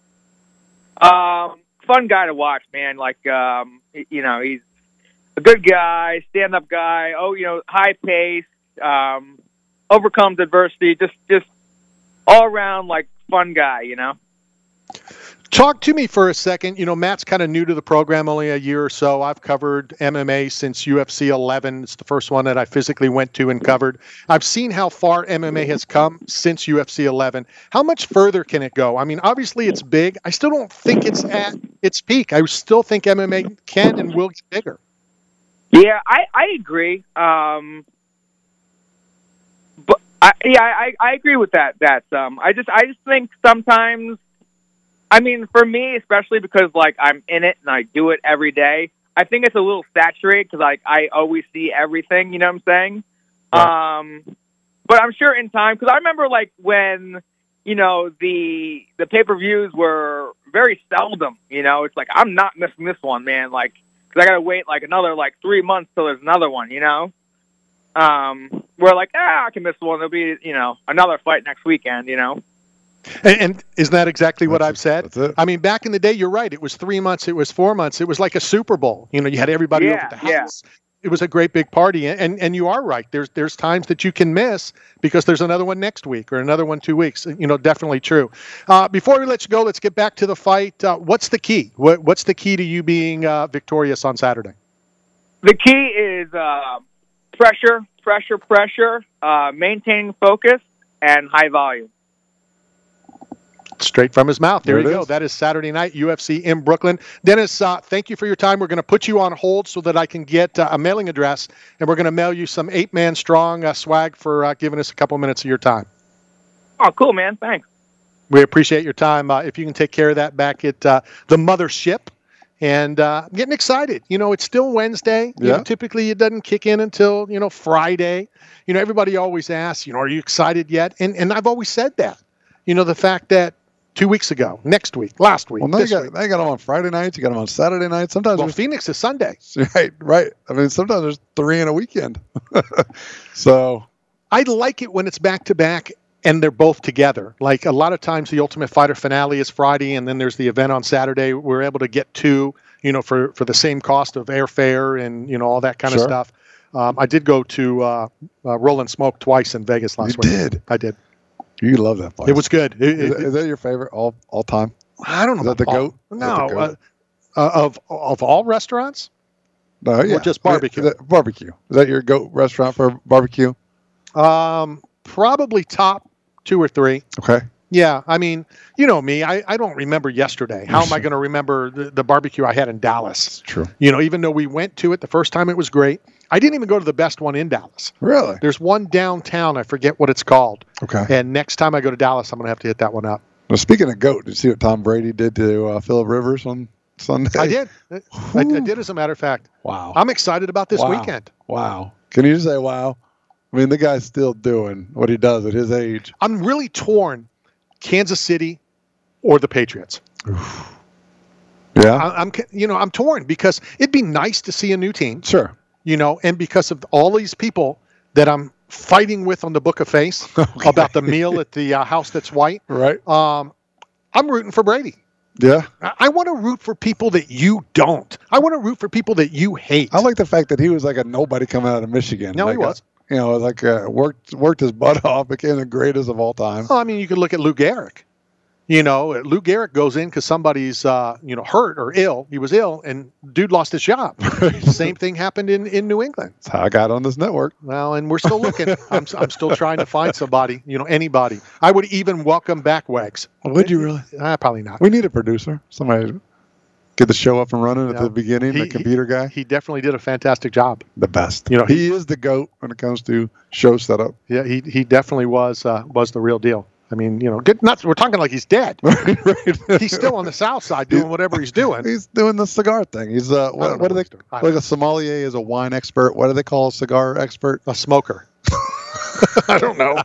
[SPEAKER 15] Fun guy to watch, man. He's a good guy, stand-up guy. High pace, overcomes adversity. Just all around fun guy.
[SPEAKER 6] Talk to me for a second. Matt's kind of new to the program, only a year or so. I've covered MMA since UFC 11. It's the first one that I physically went to and covered. I've seen how far MMA has come since UFC 11. How much further can it go? I mean, obviously it's big. I still don't think it's at its peak. I still think MMA can and will get bigger.
[SPEAKER 15] Yeah, I agree. But I agree with that. I just think sometimes. I mean, for me, especially because I'm in it and I do it every day, I think it's a little saturated because I always see everything. You know what I'm saying? Yeah. But I'm sure in time, because I remember when the pay-per-views were very seldom. It's I'm not missing this one, man. Because I gotta wait another 3 months till there's another one. We're I can miss one. There'll be another fight next weekend.
[SPEAKER 6] And isn't that exactly what I've said? I mean, back in the day, you're right. It was 3 months. It was 4 months. It was like a Super Bowl. You had everybody over at the house. It was a great big party. And you are right. There's times that you can miss because there's another one next week or another one 2 weeks. Definitely true. Before we let you go, let's get back to the fight. What's the key? What's the key to you being victorious on Saturday?
[SPEAKER 15] The key is pressure, maintaining focus, and high volume.
[SPEAKER 6] Straight from his mouth. There you go. That is Saturday night, UFC in Brooklyn. Dennis, thank you for your time. We're going to put you on hold so that I can get a mailing address, and we're going to mail you some 8-man strong swag for giving us a couple minutes of your time.
[SPEAKER 15] Oh, cool, man. Thanks.
[SPEAKER 6] We appreciate your time. If you can take care of that back at the mothership. And I'm getting excited. It's still Wednesday.
[SPEAKER 8] Yeah.
[SPEAKER 6] Typically, it doesn't kick in until, Friday. Everybody always asks, are you excited yet? And I've always said that. The fact that 2 weeks ago, next week, last week.
[SPEAKER 8] Well, now you got them on Friday nights. You got them on Saturday nights. Sometimes
[SPEAKER 6] Phoenix is Sunday.
[SPEAKER 8] Right. I mean, sometimes there's 3 in a weekend. So
[SPEAKER 6] I like it when it's back to back and they're both together. A lot of times, the Ultimate Fighter finale is Friday, and then there's the event on Saturday. We're able to get 2, for the same cost of airfare and all that kind of stuff. I did go to Roll and Smoke twice in Vegas last week.
[SPEAKER 8] You did?
[SPEAKER 6] I did.
[SPEAKER 8] You love that place.
[SPEAKER 6] It was good.
[SPEAKER 8] Is that your favorite all time?
[SPEAKER 6] I don't know.
[SPEAKER 8] Is that the GOAT?
[SPEAKER 6] No. Of all restaurants?
[SPEAKER 8] No, yeah.
[SPEAKER 6] Or just barbecue?
[SPEAKER 8] Barbecue. Is that your GOAT restaurant for barbecue?
[SPEAKER 6] Probably top 2 or 3.
[SPEAKER 8] Okay.
[SPEAKER 6] Yeah. I mean, you know me. I don't remember yesterday. How am I going to remember the barbecue I had in Dallas?
[SPEAKER 8] It's true.
[SPEAKER 6] Even though we went to it the first time, it was great. I didn't even go to the best one in Dallas.
[SPEAKER 8] Really?
[SPEAKER 6] There's one downtown. I forget what it's called.
[SPEAKER 8] Okay.
[SPEAKER 6] And next time I go to Dallas, I'm going to have to hit that one up.
[SPEAKER 8] Well, speaking of GOAT, did you see what Tom Brady did to Phillip Rivers on Sunday?
[SPEAKER 6] I did. I did, as a matter of fact.
[SPEAKER 8] Wow.
[SPEAKER 6] I'm excited about this weekend.
[SPEAKER 8] Wow. Can you just say wow? I mean, the guy's still doing what he does at his age.
[SPEAKER 6] I'm really torn. Kansas City or the Patriots.
[SPEAKER 8] Yeah.
[SPEAKER 6] I'm torn because it'd be nice to see a new team.
[SPEAKER 8] Sure.
[SPEAKER 6] And because of all these people that I'm fighting with on the Book of Face about the meal at the house that's white.
[SPEAKER 8] Right.
[SPEAKER 6] I'm rooting for Brady.
[SPEAKER 8] Yeah.
[SPEAKER 6] I want to root for people that you don't. I want to root for people that you hate.
[SPEAKER 8] I like the fact that he was like a nobody coming out of Michigan.
[SPEAKER 6] No,
[SPEAKER 8] like
[SPEAKER 6] he was.
[SPEAKER 8] Worked his butt off, became the greatest of all time.
[SPEAKER 6] Well, I mean, you could look at Lou Gehrig. Lou Gehrig goes in because somebody's, hurt or ill. He was ill, and dude lost his job. Same thing happened in New England.
[SPEAKER 8] That's how I got on this network.
[SPEAKER 6] Well, and we're still looking. I'm still trying to find somebody, anybody. I would even welcome back Wags.
[SPEAKER 8] Would you really?
[SPEAKER 6] Probably not.
[SPEAKER 8] We need a producer. Somebody get the show up and running at the beginning, the computer guy.
[SPEAKER 6] He definitely did a fantastic job.
[SPEAKER 8] The best. He is the GOAT when it comes to show setup.
[SPEAKER 6] Yeah, he definitely was the real deal. I mean, we're talking like he's dead.
[SPEAKER 8] Right.
[SPEAKER 6] He's still on the South Side doing whatever he's doing.
[SPEAKER 8] He's doing the cigar thing. He's what do they like? A sommelier is a wine expert. What do they call a cigar expert?
[SPEAKER 6] A smoker. I don't know.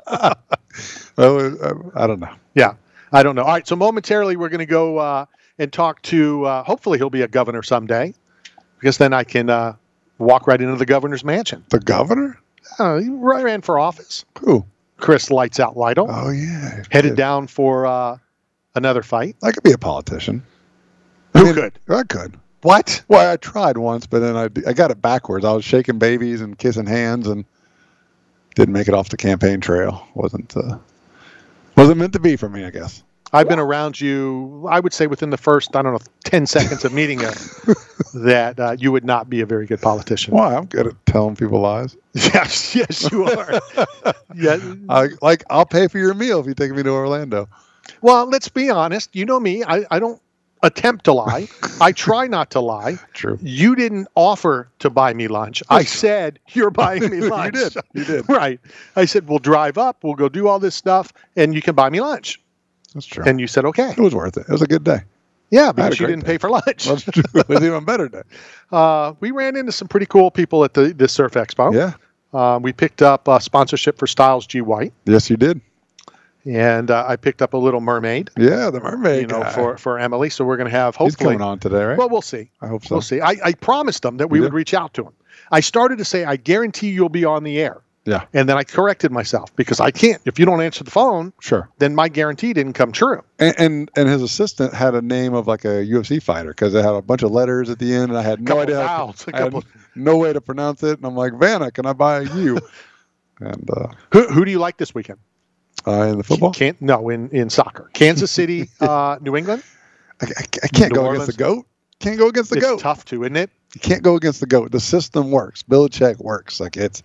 [SPEAKER 8] I don't know.
[SPEAKER 6] Yeah, I don't know. All right, so momentarily we're going to go and talk to. Hopefully, he'll be a governor someday, because then I can walk right into the governor's mansion.
[SPEAKER 8] The governor?
[SPEAKER 6] He ran for office.
[SPEAKER 8] Who?
[SPEAKER 6] Chris Lights Out Lytle.
[SPEAKER 8] Oh, yeah.
[SPEAKER 6] Headed down for another fight.
[SPEAKER 8] I could be a politician.
[SPEAKER 6] Who could?
[SPEAKER 8] I could.
[SPEAKER 6] What?
[SPEAKER 8] Well, I tried once, but then I got it backwards. I was shaking babies and kissing hands and didn't make it off the campaign trail. Wasn't meant to be for me, I guess.
[SPEAKER 6] I've been around you, I would say within the first, 10 seconds of meeting you, that you would not be a very good politician.
[SPEAKER 8] Why? I'm good at telling people lies.
[SPEAKER 6] Yes, you are. Yeah.
[SPEAKER 8] I'll pay for your meal if you take me to Orlando.
[SPEAKER 6] Well, let's be honest. You know me. I don't attempt to lie. I try not to lie.
[SPEAKER 8] True.
[SPEAKER 6] You didn't offer to buy me lunch. I said, you're buying me lunch.
[SPEAKER 8] You did.
[SPEAKER 6] Right. I said, we'll drive up, we'll go do all this stuff, and you can buy me lunch.
[SPEAKER 8] That's true.
[SPEAKER 6] And you said, okay.
[SPEAKER 8] It was worth it. It was a good day.
[SPEAKER 6] Yeah, because you didn't pay for lunch.
[SPEAKER 8] That's true. It was an even better day.
[SPEAKER 6] We ran into some pretty cool people at the Surf Expo.
[SPEAKER 8] Yeah.
[SPEAKER 6] We picked up sponsorship for Styles G. White.
[SPEAKER 8] Yes, you did.
[SPEAKER 6] And I picked up a Little Mermaid.
[SPEAKER 8] Yeah, the mermaid guy.
[SPEAKER 6] for Emily. So we're going to have, hopefully.
[SPEAKER 8] He's coming on today, right?
[SPEAKER 6] Well, we'll see.
[SPEAKER 8] I hope so.
[SPEAKER 6] We'll see. I promised them that we would reach out to him. I started to say, I guarantee you'll be on the air.
[SPEAKER 8] Yeah.
[SPEAKER 6] And then I corrected myself because I can't. If you don't answer the phone,
[SPEAKER 8] sure, then
[SPEAKER 6] my guarantee didn't come true.
[SPEAKER 8] And his assistant had a name of like a UFC fighter because it had a bunch of letters at the end, and I had no idea. I had no way to pronounce it, and I'm like, Vanna, can I buy you? And
[SPEAKER 6] who do you like this weekend?
[SPEAKER 8] In the football?
[SPEAKER 6] In soccer. Kansas City, New England.
[SPEAKER 8] I can't go against the GOAT. Can't go against the GOAT.
[SPEAKER 6] It's tough to, isn't it?
[SPEAKER 8] You can't go against the GOAT. The system works. Belichick works. Like it's.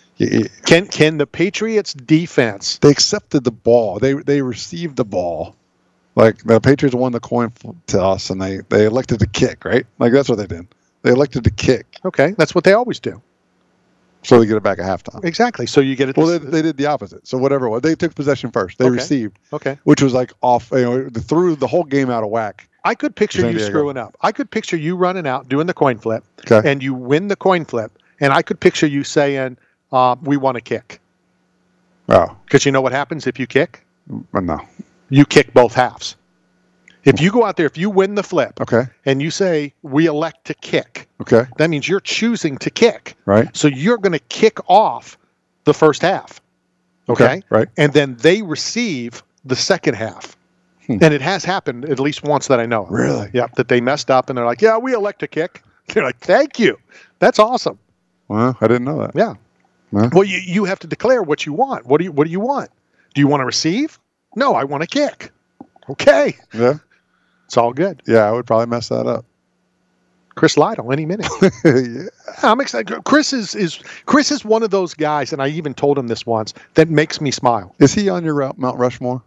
[SPEAKER 6] Can the Patriots defense?
[SPEAKER 8] They accepted the ball. They received the ball. Like the Patriots won the coin to us, and they elected to kick. Right? Like that's what they did. They elected to kick.
[SPEAKER 6] Okay, that's what they always do.
[SPEAKER 8] So they get it back at halftime.
[SPEAKER 6] Exactly. So you get it.
[SPEAKER 8] Well, they did the opposite. So whatever it was, they took possession first. They received.
[SPEAKER 6] Okay.
[SPEAKER 8] Which was like off. Threw the whole game out of whack.
[SPEAKER 6] I could picture you screwing up. I could picture you running out doing the coin flip, and you win the coin flip, and I could picture you saying, we want to kick.
[SPEAKER 8] Oh.
[SPEAKER 6] Because you know what happens if you kick?
[SPEAKER 8] No.
[SPEAKER 6] You kick both halves. If you go out there, if you win the flip, and you say, we elect to kick, that means you're choosing to kick.
[SPEAKER 8] Right.
[SPEAKER 6] So you're going to kick off the first half. Okay?
[SPEAKER 8] Right.
[SPEAKER 6] And then they receive the second half. And it has happened at least once that I know of.
[SPEAKER 8] Really?
[SPEAKER 6] Yeah, that they messed up and they're like, yeah, we elect to kick. They're like, thank you. That's awesome.
[SPEAKER 8] Well, I didn't know that.
[SPEAKER 6] Yeah. Well, you have to declare what you want. What do you want? Do you want to receive? No, I want to kick. Okay.
[SPEAKER 8] Yeah.
[SPEAKER 6] It's all good.
[SPEAKER 8] Yeah, I would probably mess that up.
[SPEAKER 6] Chris Lytle any minute.
[SPEAKER 8] Yeah.
[SPEAKER 6] I'm excited. Chris is one of those guys, and I even told him this once, that makes me smile.
[SPEAKER 8] Is he on your Mount Rushmore?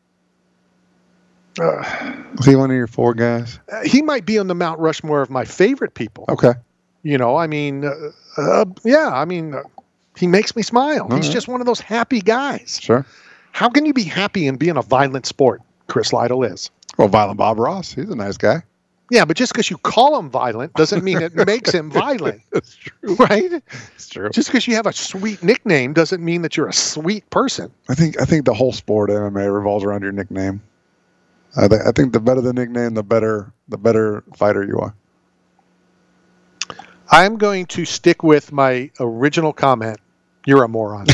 [SPEAKER 8] Is he one of your four guys?
[SPEAKER 6] He might be on the Mount Rushmore of my favorite people.
[SPEAKER 8] Okay.
[SPEAKER 6] I mean, he makes me smile. He's just one of those happy guys.
[SPEAKER 8] Sure.
[SPEAKER 6] How can you be happy and be in a violent sport? Chris Lytle is.
[SPEAKER 8] Well, Violent Bob Ross, he's a nice guy.
[SPEAKER 6] Yeah, but just because you call him violent doesn't mean it makes him violent.
[SPEAKER 8] That's true.
[SPEAKER 6] Right?
[SPEAKER 8] It's true.
[SPEAKER 6] Just because you have a sweet nickname doesn't mean that you're a sweet person.
[SPEAKER 8] I think the whole sport of MMA revolves around your nickname. I think the better the nickname, the better fighter you are.
[SPEAKER 6] I'm going to stick with my original comment. You're a moron.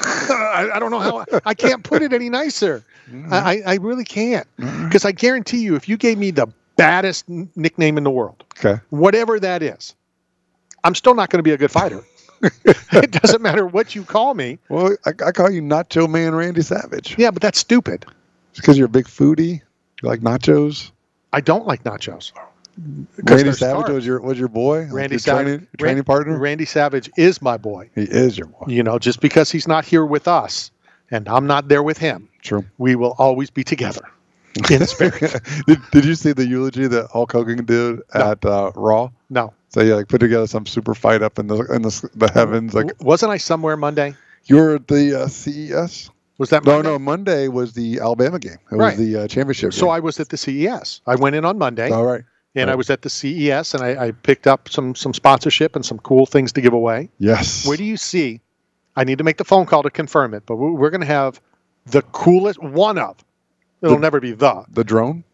[SPEAKER 6] I don't know how. I can't put it any nicer. I really can't. Because I guarantee you, if you gave me the baddest nickname in the world,
[SPEAKER 8] okay,
[SPEAKER 6] whatever that is, I'm still not going to be a good fighter. It doesn't matter what you call me.
[SPEAKER 8] Well, I call you Nacho Man Randy Savage.
[SPEAKER 6] Yeah, but that's stupid.
[SPEAKER 8] It's because you're a big foodie. You like nachos.
[SPEAKER 6] I don't like nachos.
[SPEAKER 8] Randy Savage was your boy.
[SPEAKER 6] Randy
[SPEAKER 8] your
[SPEAKER 6] Savage,
[SPEAKER 8] training partner.
[SPEAKER 6] Randy Savage is my boy.
[SPEAKER 8] He is your boy.
[SPEAKER 6] You know, just because he's not here with us and I'm not there with him,
[SPEAKER 8] true,
[SPEAKER 6] we will always be together in spirit.
[SPEAKER 8] Did you see the eulogy that Hulk Hogan did at Raw?
[SPEAKER 6] No.
[SPEAKER 8] So you put together some super fight up in the heavens.
[SPEAKER 6] Wasn't I somewhere Monday?
[SPEAKER 8] You were at the CES.
[SPEAKER 6] Was that Monday?
[SPEAKER 8] No, Monday was the Alabama game. It was the championship
[SPEAKER 6] So
[SPEAKER 8] game.
[SPEAKER 6] I was at the CES. I went in on Monday.
[SPEAKER 8] All right.
[SPEAKER 6] And I was at the CES, and I picked up some sponsorship and some cool things to give away.
[SPEAKER 8] Yes.
[SPEAKER 6] Where do you see? I need to make the phone call to confirm it, but we're going to have the coolest one of. It'll never be the
[SPEAKER 8] drone.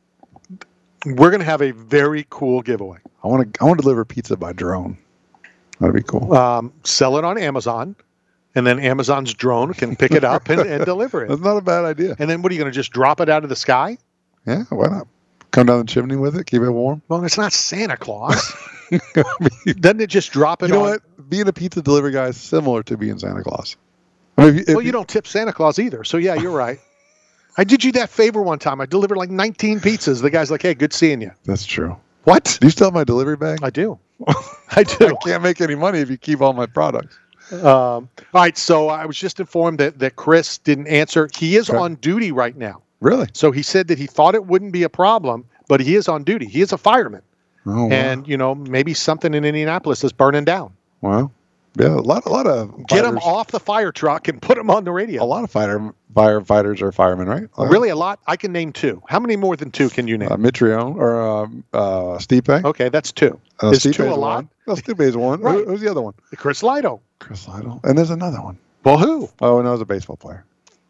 [SPEAKER 6] We're going to have a very cool giveaway.
[SPEAKER 8] I want to deliver pizza by drone. That'd be cool.
[SPEAKER 6] Sell it on Amazon, and then Amazon's drone can pick it up and deliver it.
[SPEAKER 8] That's not a bad idea.
[SPEAKER 6] And then what are you going to just drop it out of the sky?
[SPEAKER 8] Yeah, why not? Come down the chimney with it, keep it warm.
[SPEAKER 6] Well, it's not Santa Claus. Doesn't it just drop it?
[SPEAKER 8] You know what? Being a pizza delivery guy is similar to being Santa Claus. I mean,
[SPEAKER 6] you don't tip Santa Claus either. So yeah, you're right. I did you that favor one time. I delivered like 19 pizzas. The guy's like, "Hey, good seeing you."
[SPEAKER 8] That's true.
[SPEAKER 6] What?
[SPEAKER 8] Do you still have my delivery bag?
[SPEAKER 6] I do. I do.
[SPEAKER 8] I can't make any money if you keep all my products.
[SPEAKER 6] All right. So I was just informed that Chris didn't answer. He is on duty right now.
[SPEAKER 8] Really?
[SPEAKER 6] So he said that he thought it wouldn't be a problem, but he is on duty. He is a fireman.
[SPEAKER 8] Oh, wow.
[SPEAKER 6] And, maybe something in Indianapolis is burning down.
[SPEAKER 8] Wow. Yeah, a lot of
[SPEAKER 6] get them off the fire truck and put them on the radio.
[SPEAKER 8] A lot of firefighters are firemen, right?
[SPEAKER 6] Really, a lot? I can name two. How many more than two can you name?
[SPEAKER 8] Mitrione or Stipe.
[SPEAKER 6] Okay, that's two. Is
[SPEAKER 8] Stipe
[SPEAKER 6] two a
[SPEAKER 8] is
[SPEAKER 6] lot?
[SPEAKER 8] One. Well, Stipe is one.
[SPEAKER 6] Right.
[SPEAKER 8] Who's the other one?
[SPEAKER 6] Chris Lido.
[SPEAKER 8] Chris Lido. And there's another one.
[SPEAKER 6] Well, who?
[SPEAKER 8] Oh, no, it was a baseball player.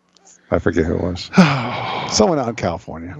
[SPEAKER 8] I forget who it was. Someone out in California.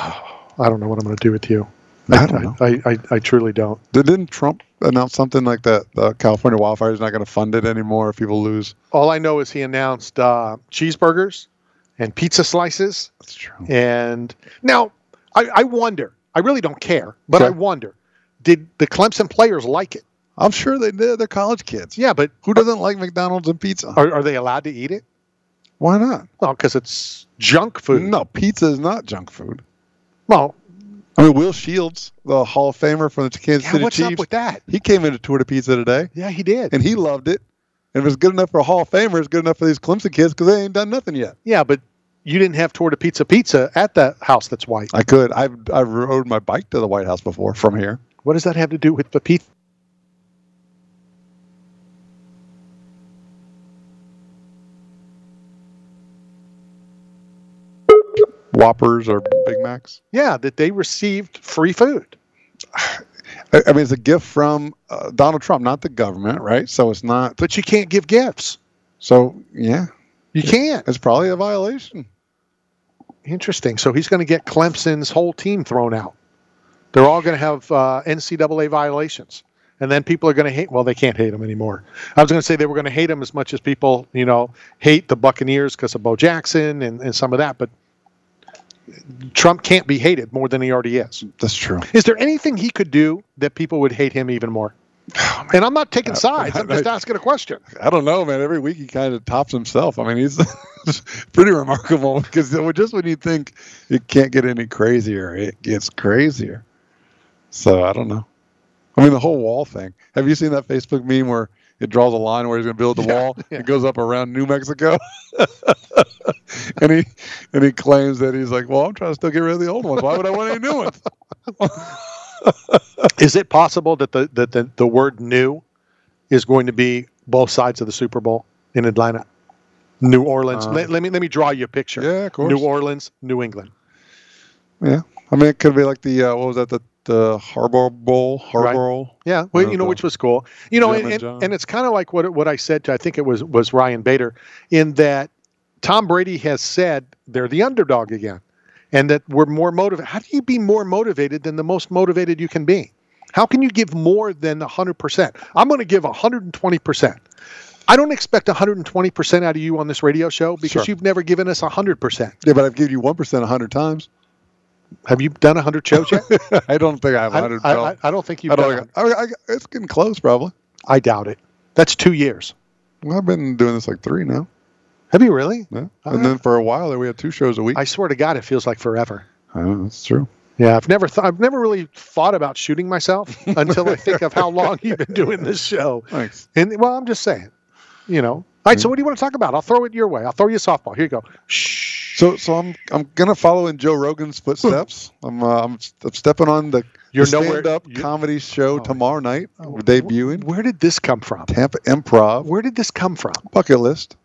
[SPEAKER 6] I don't know what I'm going to do with you.
[SPEAKER 8] I don't know.
[SPEAKER 6] I truly don't.
[SPEAKER 8] Didn't Trump announce something like that? The California wildfire is not going to fund it anymore if people lose.
[SPEAKER 6] All I know is he announced cheeseburgers and pizza slices.
[SPEAKER 8] That's true.
[SPEAKER 6] And now I wonder. I really don't care, but I wonder. Did the Clemson players like it?
[SPEAKER 8] I'm sure they did. They're college kids.
[SPEAKER 6] Yeah, but
[SPEAKER 8] who doesn't like McDonald's and pizza?
[SPEAKER 6] Are they allowed to eat it?
[SPEAKER 8] Why not?
[SPEAKER 6] Well, because it's junk food.
[SPEAKER 8] No, pizza is not junk food.
[SPEAKER 6] Well,
[SPEAKER 8] I mean, Will Shields, the Hall of Famer from the Kansas City
[SPEAKER 6] what's
[SPEAKER 8] Chiefs.
[SPEAKER 6] up with that?
[SPEAKER 8] He came into Tour de Pizza today.
[SPEAKER 6] Yeah, he did.
[SPEAKER 8] And he loved it. And if it's good enough for a Hall of Famer, it's good enough for these Clemson kids because they ain't done nothing yet.
[SPEAKER 6] Yeah, but you didn't have Tour de Pizza at the house that's white.
[SPEAKER 8] I could. I've rode my bike to the White House before from here.
[SPEAKER 6] What does that have to do with the pizza?
[SPEAKER 8] Whoppers or Big Macs?
[SPEAKER 6] Yeah, that they received free food.
[SPEAKER 8] I mean, it's a gift from Donald Trump, not the government, right? So it's not.
[SPEAKER 6] But you can't give gifts.
[SPEAKER 8] So, yeah.
[SPEAKER 6] You can't.
[SPEAKER 8] It's probably a violation.
[SPEAKER 6] Interesting. So he's going to get Clemson's whole team thrown out. They're all going to have NCAA violations. And then people are going to hate. Well, they can't hate him anymore. I was going to say they were going to hate him as much as people, hate the Buccaneers because of Bo Jackson and some of that. But Trump can't be hated more than he already is.
[SPEAKER 8] That's true.
[SPEAKER 6] Is there anything he could do that people would hate him even more? Oh, and I'm not taking sides. I'm just asking a question.
[SPEAKER 8] I don't know, man. Every week he kind of tops himself. I mean, he's pretty remarkable because just when you think it can't get any crazier, it gets crazier. So I don't know. I mean, the whole wall thing. Have you seen that Facebook meme where it draws a line where he's going to build the wall? Yeah. It goes up around New Mexico. and he claims that he's like, well, I'm trying to still get rid of the old ones. Why would I want any new ones?
[SPEAKER 6] Is it possible that the word new is going to be both sides of the Super Bowl in Atlanta? New Orleans. Let me draw you a picture.
[SPEAKER 8] Yeah, of course.
[SPEAKER 6] New Orleans, New England.
[SPEAKER 8] Yeah. I mean, it could be like the, what was that, the the Harbor Bowl.
[SPEAKER 6] Yeah, well, which was cool. And it's kind of like what I said to, I think it was Ryan Bader, in that Tom Brady has said they're the underdog again, and that we're more motivated. How do you be more motivated than the most motivated you can be? How can you give more than 100%? I'm going to give 120%. I don't expect 120% out of you on this radio show because you've never given us 100%.
[SPEAKER 8] Yeah, but I've given you 1% 100 times.
[SPEAKER 6] Have you done 100 shows yet?
[SPEAKER 8] I don't think I have 100.
[SPEAKER 6] I don't think you've done it.
[SPEAKER 8] It's getting close, probably.
[SPEAKER 6] I doubt it. That's 2 years.
[SPEAKER 8] Well, I've been doing this like 3 now.
[SPEAKER 6] Have you really?
[SPEAKER 8] Yeah. And then for a while there, we had 2 shows a week.
[SPEAKER 6] I swear to God, it feels like forever.
[SPEAKER 8] That's true.
[SPEAKER 6] Yeah, I've never really thought about shooting myself until I think of how long you've been doing this show.
[SPEAKER 8] Thanks.
[SPEAKER 6] And well, I'm just saying, All right, so what do you want to talk about? I'll throw it your way. I'll throw you a softball. Here you go. Shh.
[SPEAKER 8] So I'm gonna follow in Joe Rogan's footsteps. I'm stepping on the stand-up comedy show tomorrow night. We're debuting.
[SPEAKER 6] Where did this come from?
[SPEAKER 8] Tampa Improv.
[SPEAKER 6] Where did this come from?
[SPEAKER 8] Bucket list.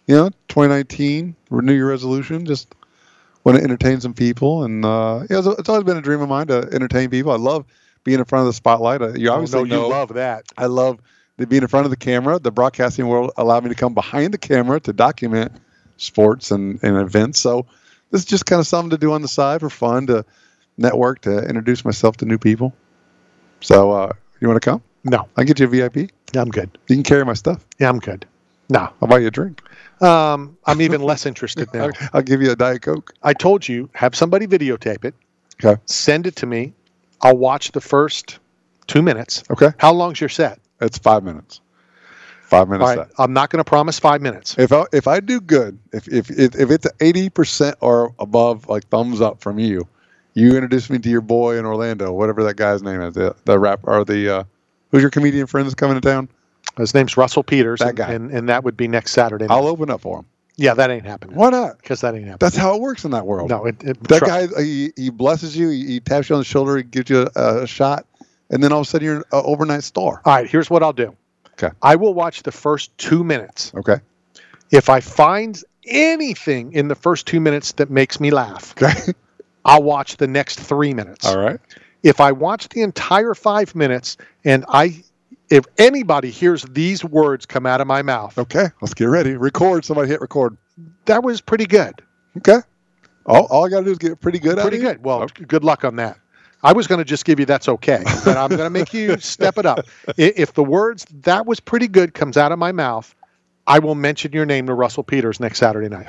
[SPEAKER 8] 2019 renew your resolution. Just want to entertain some people, and it's always been a dream of mine to entertain people. I love being in front of the spotlight. You obviously know
[SPEAKER 6] you love that.
[SPEAKER 8] I love being in front of the camera. The broadcasting world allowed me to come behind the camera to document sports and events. So this is just kind of something to do on the side for fun, to network, to introduce myself to new people. So you want to come?
[SPEAKER 6] No.
[SPEAKER 8] I can get you a VIP.
[SPEAKER 6] Yeah, I'm good.
[SPEAKER 8] You can carry my stuff.
[SPEAKER 6] Yeah, I'm good. No.
[SPEAKER 8] I'll buy you a drink.
[SPEAKER 6] I'm even less interested now.
[SPEAKER 8] I'll give you a Diet Coke.
[SPEAKER 6] I told you, have somebody videotape it.
[SPEAKER 8] Okay.
[SPEAKER 6] Send it to me. I'll watch the first 2 minutes.
[SPEAKER 8] Okay.
[SPEAKER 6] How long's your set?
[SPEAKER 8] It's 5 minutes. 5 minutes.
[SPEAKER 6] All right. I'm not going to promise 5 minutes.
[SPEAKER 8] If I do good, if it's 80% or above, like thumbs up from you, you introduce me to your boy in Orlando, whatever that guy's name is, the rapper or the who's your comedian friend that's coming to town?
[SPEAKER 6] His name's Russell Peters.
[SPEAKER 8] That guy.
[SPEAKER 6] And that would be next Saturday night.
[SPEAKER 8] I'll open up for him.
[SPEAKER 6] Yeah, that ain't happening.
[SPEAKER 8] Why not?
[SPEAKER 6] Because that ain't happening.
[SPEAKER 8] That's how it works in that world.
[SPEAKER 6] No,
[SPEAKER 8] that guy, he blesses you, he taps you on the shoulder, he gives you a shot, and then all of a sudden you're an overnight star.
[SPEAKER 6] All right, here's what I'll do.
[SPEAKER 8] Okay.
[SPEAKER 6] I will watch the first 2 minutes.
[SPEAKER 8] Okay.
[SPEAKER 6] If I find anything in the first 2 minutes that makes me laugh,
[SPEAKER 8] okay,
[SPEAKER 6] I'll watch the next 3 minutes.
[SPEAKER 8] All right.
[SPEAKER 6] If I watch the entire 5 minutes and if anybody hears these words come out of my mouth.
[SPEAKER 8] Okay, let's get ready. Record. Somebody hit record.
[SPEAKER 6] That was pretty good.
[SPEAKER 8] Okay. All I got to do is get pretty good at it?
[SPEAKER 6] Pretty good. Well, good luck on that. I was going to just give you that's okay, but I'm going to make you step it up. If the words that was pretty good comes out of my mouth, I will mention your name to Russell Peters next Saturday night.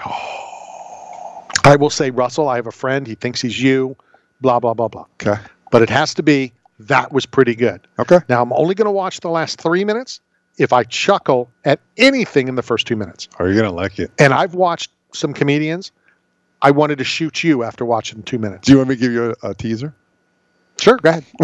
[SPEAKER 6] I will say, Russell, I have a friend. He thinks he's you, blah, blah, blah, blah.
[SPEAKER 8] Okay.
[SPEAKER 6] But it has to be, that was pretty good.
[SPEAKER 8] Okay.
[SPEAKER 6] Now, I'm only going to watch the last 3 minutes if I chuckle at anything in the first 2 minutes.
[SPEAKER 8] Are you going to like it?
[SPEAKER 6] And I've watched some comedians. I wanted to shoot you after watching 2 minutes.
[SPEAKER 8] Do you want me to give you a teaser?
[SPEAKER 6] Sure, go ahead.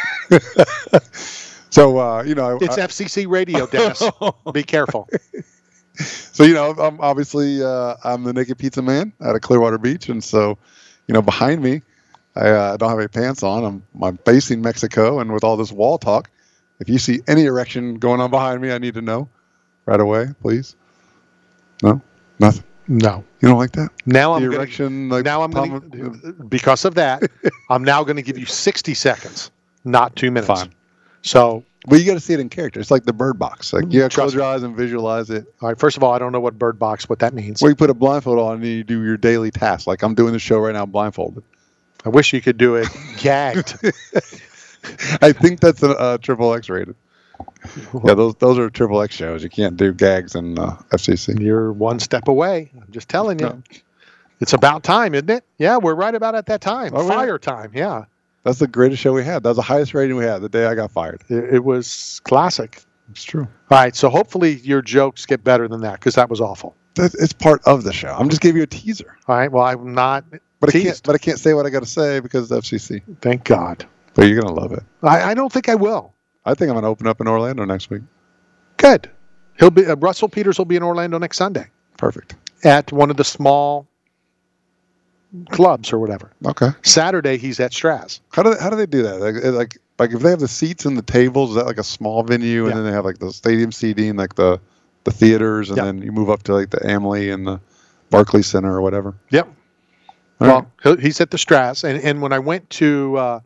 [SPEAKER 8] So,
[SPEAKER 6] it's FCC radio, Dennis. Be careful.
[SPEAKER 8] So, I'm obviously, I'm the Naked Pizza Man out of Clearwater Beach. And so, behind me, I don't have any pants on. I'm facing Mexico. And with all this wall talk, if you see any erection going on behind me, I need to know right away, please. No? Nothing?
[SPEAKER 6] No.
[SPEAKER 8] You don't like that?
[SPEAKER 6] Now
[SPEAKER 8] the erection,
[SPEAKER 6] because of that, I'm now going to give you 60 seconds, not 2 minutes.
[SPEAKER 8] Fine.
[SPEAKER 6] So,
[SPEAKER 8] but you got to see it in character. It's like the Bird Box. Like you got to close your eyes and visualize it.
[SPEAKER 6] All right. First of all, I don't know what Bird Box, what that means.
[SPEAKER 8] Well, you put a blindfold on and you do your daily tasks. Like I'm doing the show right now, blindfolded.
[SPEAKER 6] I wish you could do it gagged.
[SPEAKER 8] I think that's a triple X rated. Yeah, those are triple X shows. You can't do gags in FCC.
[SPEAKER 6] You're one step away. I'm just telling you. No. It's about time, isn't it? Yeah, we're right about at that time. Oh, fire time, yeah.
[SPEAKER 8] That's the greatest show we had. That was the highest rating we had the day I got fired.
[SPEAKER 6] It was classic.
[SPEAKER 8] It's true.
[SPEAKER 6] All right, so hopefully your jokes get better than that because that was awful.
[SPEAKER 8] It's part of the show. I'm just giving you a teaser.
[SPEAKER 6] All right, well, I'm not
[SPEAKER 8] But I can't say what I got to say because of FCC.
[SPEAKER 6] Thank God.
[SPEAKER 8] But you're going to love it.
[SPEAKER 6] I don't think I will.
[SPEAKER 8] I think I'm going to open up in Orlando next week.
[SPEAKER 6] Good. He'll be Russell Peters will be in Orlando next Sunday.
[SPEAKER 8] Perfect.
[SPEAKER 6] At one of the small clubs or whatever.
[SPEAKER 8] Okay.
[SPEAKER 6] Saturday he's at Straz.
[SPEAKER 8] How do they do that? Like if they have the seats and the tables, is that like a small venue, and then they have like the stadium seating, like the theaters, and then you move up to like the Amalie and the Barclays Center or whatever?
[SPEAKER 6] Yep. Well, he's at the Straz, and when I went to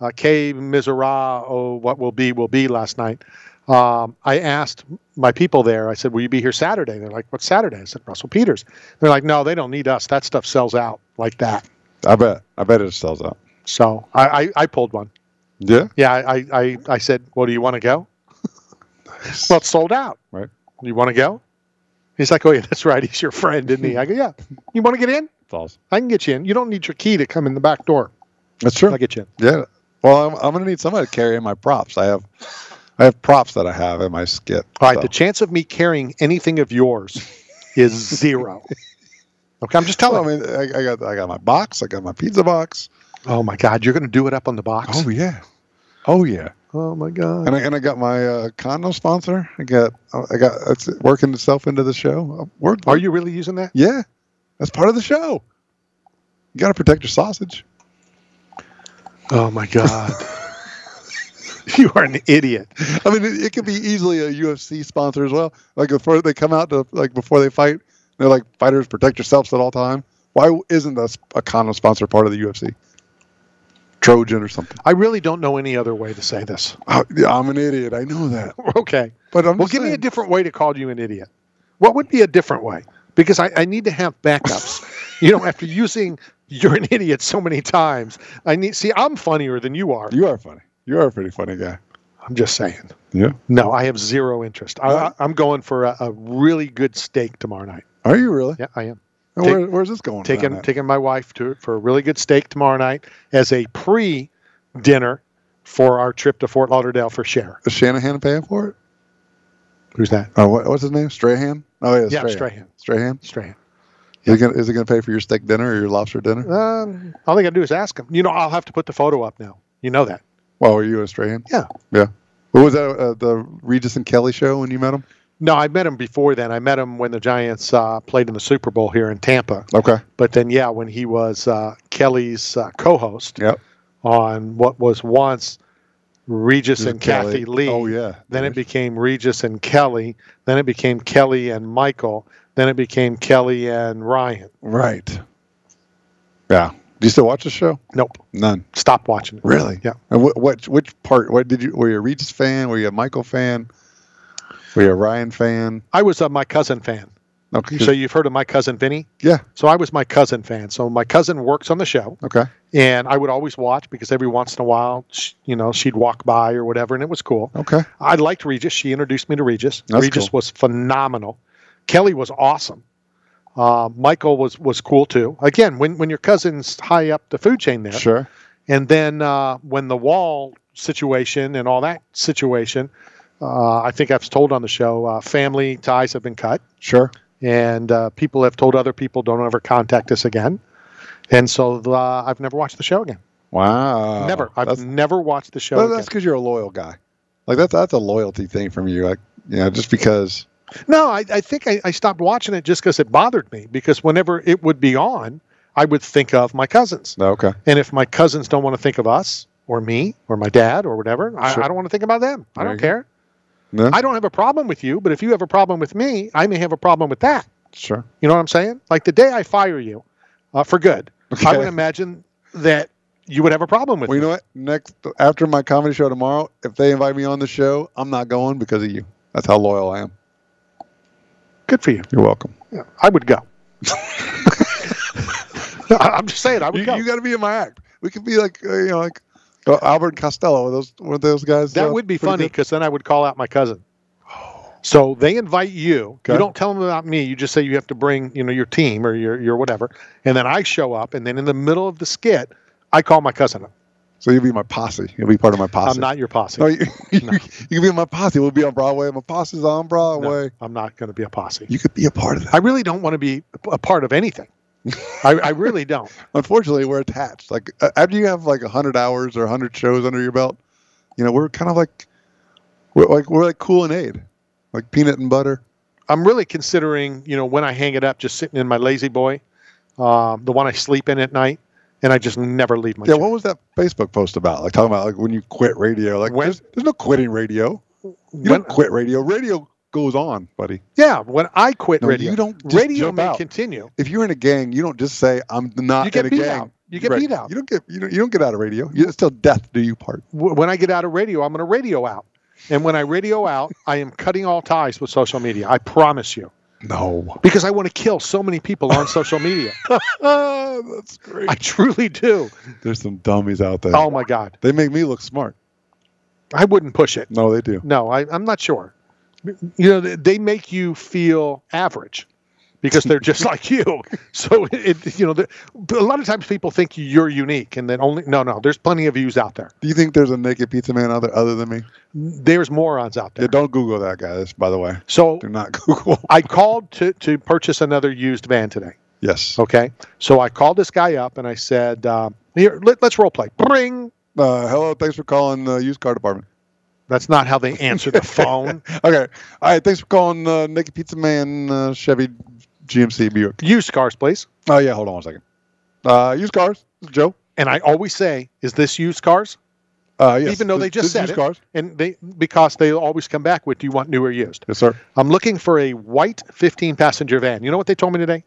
[SPEAKER 6] Que misera, oh, what will be last night. I asked my people there, I said, will you be here Saturday? They're like, what's Saturday? I said, Russell Peters. They're like, no, they don't need us. That stuff sells out like that.
[SPEAKER 8] I bet it sells out.
[SPEAKER 6] So I pulled one.
[SPEAKER 8] Yeah?
[SPEAKER 6] Yeah, I said, well, do you want to go? Well, it's sold out.
[SPEAKER 8] Right.
[SPEAKER 6] You want to go? He's like, oh, yeah, that's right. He's your friend, isn't he? I go, yeah. You want to get in?
[SPEAKER 8] It's awesome.
[SPEAKER 6] I can get you in. You don't need your key to come in the back door.
[SPEAKER 8] That's true.
[SPEAKER 6] I'll get you in.
[SPEAKER 8] Yeah. Well, I'm going to need somebody to carry in my props. I have props that I have in my skit.
[SPEAKER 6] All right. The chance of me carrying anything of yours is 0. Okay, I'm just telling
[SPEAKER 8] you. I mean, I got my box. I got my pizza box.
[SPEAKER 6] Oh my God, you're going to do it up on the box?
[SPEAKER 8] Oh yeah. Oh yeah.
[SPEAKER 6] Oh my God.
[SPEAKER 8] And I got my condo sponsor. I got it's working itself into the show.
[SPEAKER 6] Are you really using that?
[SPEAKER 8] Yeah, that's part of the show. You got to protect your sausage.
[SPEAKER 6] Oh my God. You are an idiot.
[SPEAKER 8] I mean, it could be easily a UFC sponsor as well. Like before they come out to before they fight, they're like, fighters, protect yourselves at all time. Why isn't a condo sponsor part of the UFC? Trojan or something.
[SPEAKER 6] I really don't know any other way to say this.
[SPEAKER 8] I'm an idiot. I know that.
[SPEAKER 6] Okay.
[SPEAKER 8] But
[SPEAKER 6] give me a different way to call you an idiot. What would be a different way? Because I need to have backups. After using you're an idiot so many times, I'm funnier than you are.
[SPEAKER 8] You are funny. You are a pretty funny guy.
[SPEAKER 6] I'm just saying.
[SPEAKER 8] Yeah.
[SPEAKER 6] No, I have 0 interest. I'm going for a really good steak tomorrow night.
[SPEAKER 8] Are you really?
[SPEAKER 6] Yeah, I am.
[SPEAKER 8] Where's this going?
[SPEAKER 6] Taking my wife for a really good steak tomorrow night as a pre-dinner for our trip to Fort Lauderdale for Cher.
[SPEAKER 8] Is Shanahan paying for it?
[SPEAKER 6] Who's that?
[SPEAKER 8] Oh, what's his name? Strahan? Oh, yeah,
[SPEAKER 6] Strahan.
[SPEAKER 8] Strahan. Is he going to pay for your steak dinner or your lobster dinner?
[SPEAKER 6] All they got to do is ask him. I'll have to put the photo up now. You know that.
[SPEAKER 8] Well, were you a Strahan?
[SPEAKER 6] Yeah.
[SPEAKER 8] Yeah. What was that? The Regis and Kelly show when you met him?
[SPEAKER 6] No, I met him before then. I met him when the Giants played in the Super Bowl here in Tampa.
[SPEAKER 8] Okay.
[SPEAKER 6] But then, when he was Kelly's co-host on what was once Regis and Kathy Lee.
[SPEAKER 8] Oh, yeah.
[SPEAKER 6] Then it became Regis and Kelly. Then it became Kelly and Michael. Then it became Kelly and Ryan.
[SPEAKER 8] Right. Yeah. Do you still watch the show?
[SPEAKER 6] Nope.
[SPEAKER 8] None.
[SPEAKER 6] Stopped watching it.
[SPEAKER 8] Really?
[SPEAKER 6] Yeah.
[SPEAKER 8] And which part? Were you a Regis fan? Were you a Michael fan? Were you a Ryan fan?
[SPEAKER 6] I was a My Cousin fan.
[SPEAKER 8] Okay.
[SPEAKER 6] So you've heard of My Cousin Vinny?
[SPEAKER 8] Yeah.
[SPEAKER 6] So I was My Cousin fan. So my cousin works on the show.
[SPEAKER 8] Okay.
[SPEAKER 6] And I would always watch because every once in a while, she'd walk by or whatever, and it was cool.
[SPEAKER 8] Okay.
[SPEAKER 6] I liked Regis. She introduced me to Regis.
[SPEAKER 8] That's
[SPEAKER 6] Regis
[SPEAKER 8] cool.
[SPEAKER 6] was phenomenal. Kelly was awesome. Michael was cool too. Again, when your cousin's high up the food chain there.
[SPEAKER 8] Sure.
[SPEAKER 6] And then when the wall situation and all that situation, I think I've told on the show, family ties have been cut.
[SPEAKER 8] Sure.
[SPEAKER 6] And people have told other people don't ever contact us again. And so I've never watched the show again.
[SPEAKER 8] Wow.
[SPEAKER 6] Never. I've never watched the show again.
[SPEAKER 8] That's because you're a loyal guy. Like that's a loyalty thing from you. Like, just because.
[SPEAKER 6] No, I think I stopped watching it just because it bothered me. Because whenever it would be on, I would think of my cousins.
[SPEAKER 8] Okay.
[SPEAKER 6] And if my cousins don't want to think of us or me or my dad or whatever, sure. I don't want to think about them. I don't care.
[SPEAKER 8] No.
[SPEAKER 6] I don't have a problem with you, but if you have a problem with me, I may have a problem with that.
[SPEAKER 8] Sure.
[SPEAKER 6] You know what I'm saying? Like the day I fire you for good,
[SPEAKER 8] okay.
[SPEAKER 6] I would imagine that you would have a problem with me.
[SPEAKER 8] You know what? After my comedy show tomorrow, if they invite me on the show, I'm not going because of you. That's how loyal I am.
[SPEAKER 6] Good for you.
[SPEAKER 8] You're welcome.
[SPEAKER 6] Yeah, I would go. I'm just saying, I would go.
[SPEAKER 8] You got to be in my act. We could be like, like Albert and Costello. Were those guys?
[SPEAKER 6] That would be funny because then I would call out my cousin. So they invite you. Okay. You don't tell them about me. You just say you have to bring, your team or your whatever. And then I show up. And then in the middle of the skit, I call my cousin up.
[SPEAKER 8] So you'll be my posse. You'll be part of my posse.
[SPEAKER 6] I'm not your posse.
[SPEAKER 8] No, you can be my posse. We'll be on Broadway. My posse's on Broadway.
[SPEAKER 6] No, I'm not going to be a posse.
[SPEAKER 8] You could be a part of that.
[SPEAKER 6] I really don't want to be a part of anything. I really don't.
[SPEAKER 8] Unfortunately, we're attached. Like after you have like 100 hours or 100 shows under your belt, we're kind of like we're like Kool and Aid, like peanut and butter.
[SPEAKER 6] I'm really considering, when I hang it up, just sitting in my lazy boy, the one I sleep in at night, and I just never leave my chair.
[SPEAKER 8] What was that Facebook post about? Like talking about like when you quit radio. Like there's no quitting radio. You don't quit radio. Radio goes on, buddy.
[SPEAKER 6] Yeah, when I quit radio,
[SPEAKER 8] you don't
[SPEAKER 6] radio may continue.
[SPEAKER 8] If you're in a gang, you don't just say I'm not in a gang.
[SPEAKER 6] You get beat out.
[SPEAKER 8] You don't get out of radio. It's still death do you part.
[SPEAKER 6] When I get out of radio, I'm going to radio out. And when I radio out, I am cutting all ties with social media. I promise you.
[SPEAKER 8] No.
[SPEAKER 6] Because I want to kill so many people on social media.
[SPEAKER 8] That's great.
[SPEAKER 6] I truly do.
[SPEAKER 8] There's some dummies out there.
[SPEAKER 6] Oh, my God.
[SPEAKER 8] They make me look smart.
[SPEAKER 6] I wouldn't push it.
[SPEAKER 8] No, they do.
[SPEAKER 6] No, I'm not sure. They make you feel average because they're just like you. So, a lot of times people think you're unique and then no, there's plenty of yous out there.
[SPEAKER 8] Do you think there's a naked pizza man other than me?
[SPEAKER 6] There's morons out there.
[SPEAKER 8] Yeah, don't Google that, guys, by the way.
[SPEAKER 6] So
[SPEAKER 8] do not Google.
[SPEAKER 6] I called to purchase another used van today.
[SPEAKER 8] Yes.
[SPEAKER 6] Okay. So I called this guy up and I said, here, let's role play. Bring.
[SPEAKER 8] Hello, thanks for calling the used car department.
[SPEAKER 6] That's not how they answer the phone.
[SPEAKER 8] Okay. All right, thanks for calling Naked Pizza Man, Chevy, GMC, Buick.
[SPEAKER 6] Used cars, please.
[SPEAKER 8] Oh, yeah, hold on 1 second. Used cars, this is Joe.
[SPEAKER 6] And I always say, is this used cars?
[SPEAKER 8] Yes.
[SPEAKER 6] Even though they just said
[SPEAKER 8] used
[SPEAKER 6] it.
[SPEAKER 8] Cars.
[SPEAKER 6] And because they always come back with, do you want new or used?
[SPEAKER 8] Yes, sir.
[SPEAKER 6] I'm looking for a white 15-passenger van. You know what they told me today?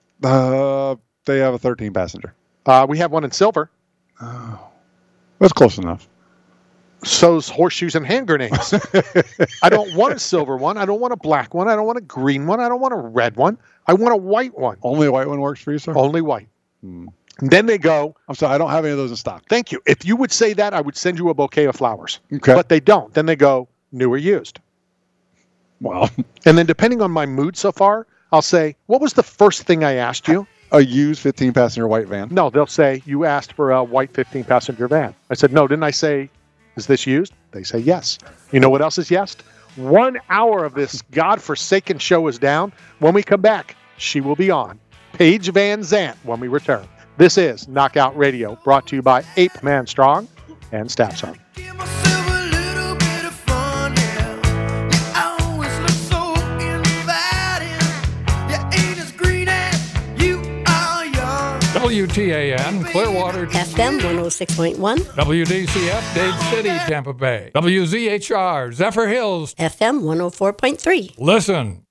[SPEAKER 8] They have a 13-passenger.
[SPEAKER 6] We have one in silver.
[SPEAKER 8] Oh, that's close enough.
[SPEAKER 6] So's horseshoes and hand grenades. I don't want a silver one. I don't want a black one. I don't want a green one. I don't want a red one. I want a white one.
[SPEAKER 8] Only a white one works for you, sir?
[SPEAKER 6] Only white. And then they go,
[SPEAKER 8] I'm sorry, I don't have any of those in stock.
[SPEAKER 6] Thank you. If you would say that, I would send you a bouquet of flowers.
[SPEAKER 8] Okay.
[SPEAKER 6] But they don't. Then they go, new or used.
[SPEAKER 8] Wow.
[SPEAKER 6] And then depending on my mood so far, I'll say, what was the first thing I asked you?
[SPEAKER 8] A used 15-passenger white van?
[SPEAKER 6] No, they'll say, you asked for a white 15-passenger van. I said, no, didn't I say, is this used? They say yes. You know what else is yes? 1 hour of this godforsaken show is down. When we come back, she will be on. Paige Van Zant when we return. This is Knockout Radio, brought to you by Ape Man Strong and Staff Sergeant.
[SPEAKER 16] WTAN, Clearwater,
[SPEAKER 17] FM 106.1,
[SPEAKER 16] WDCF, Dade City, Tampa Bay, WZHR, Zephyr Hills,
[SPEAKER 17] FM 104.3.
[SPEAKER 16] Listen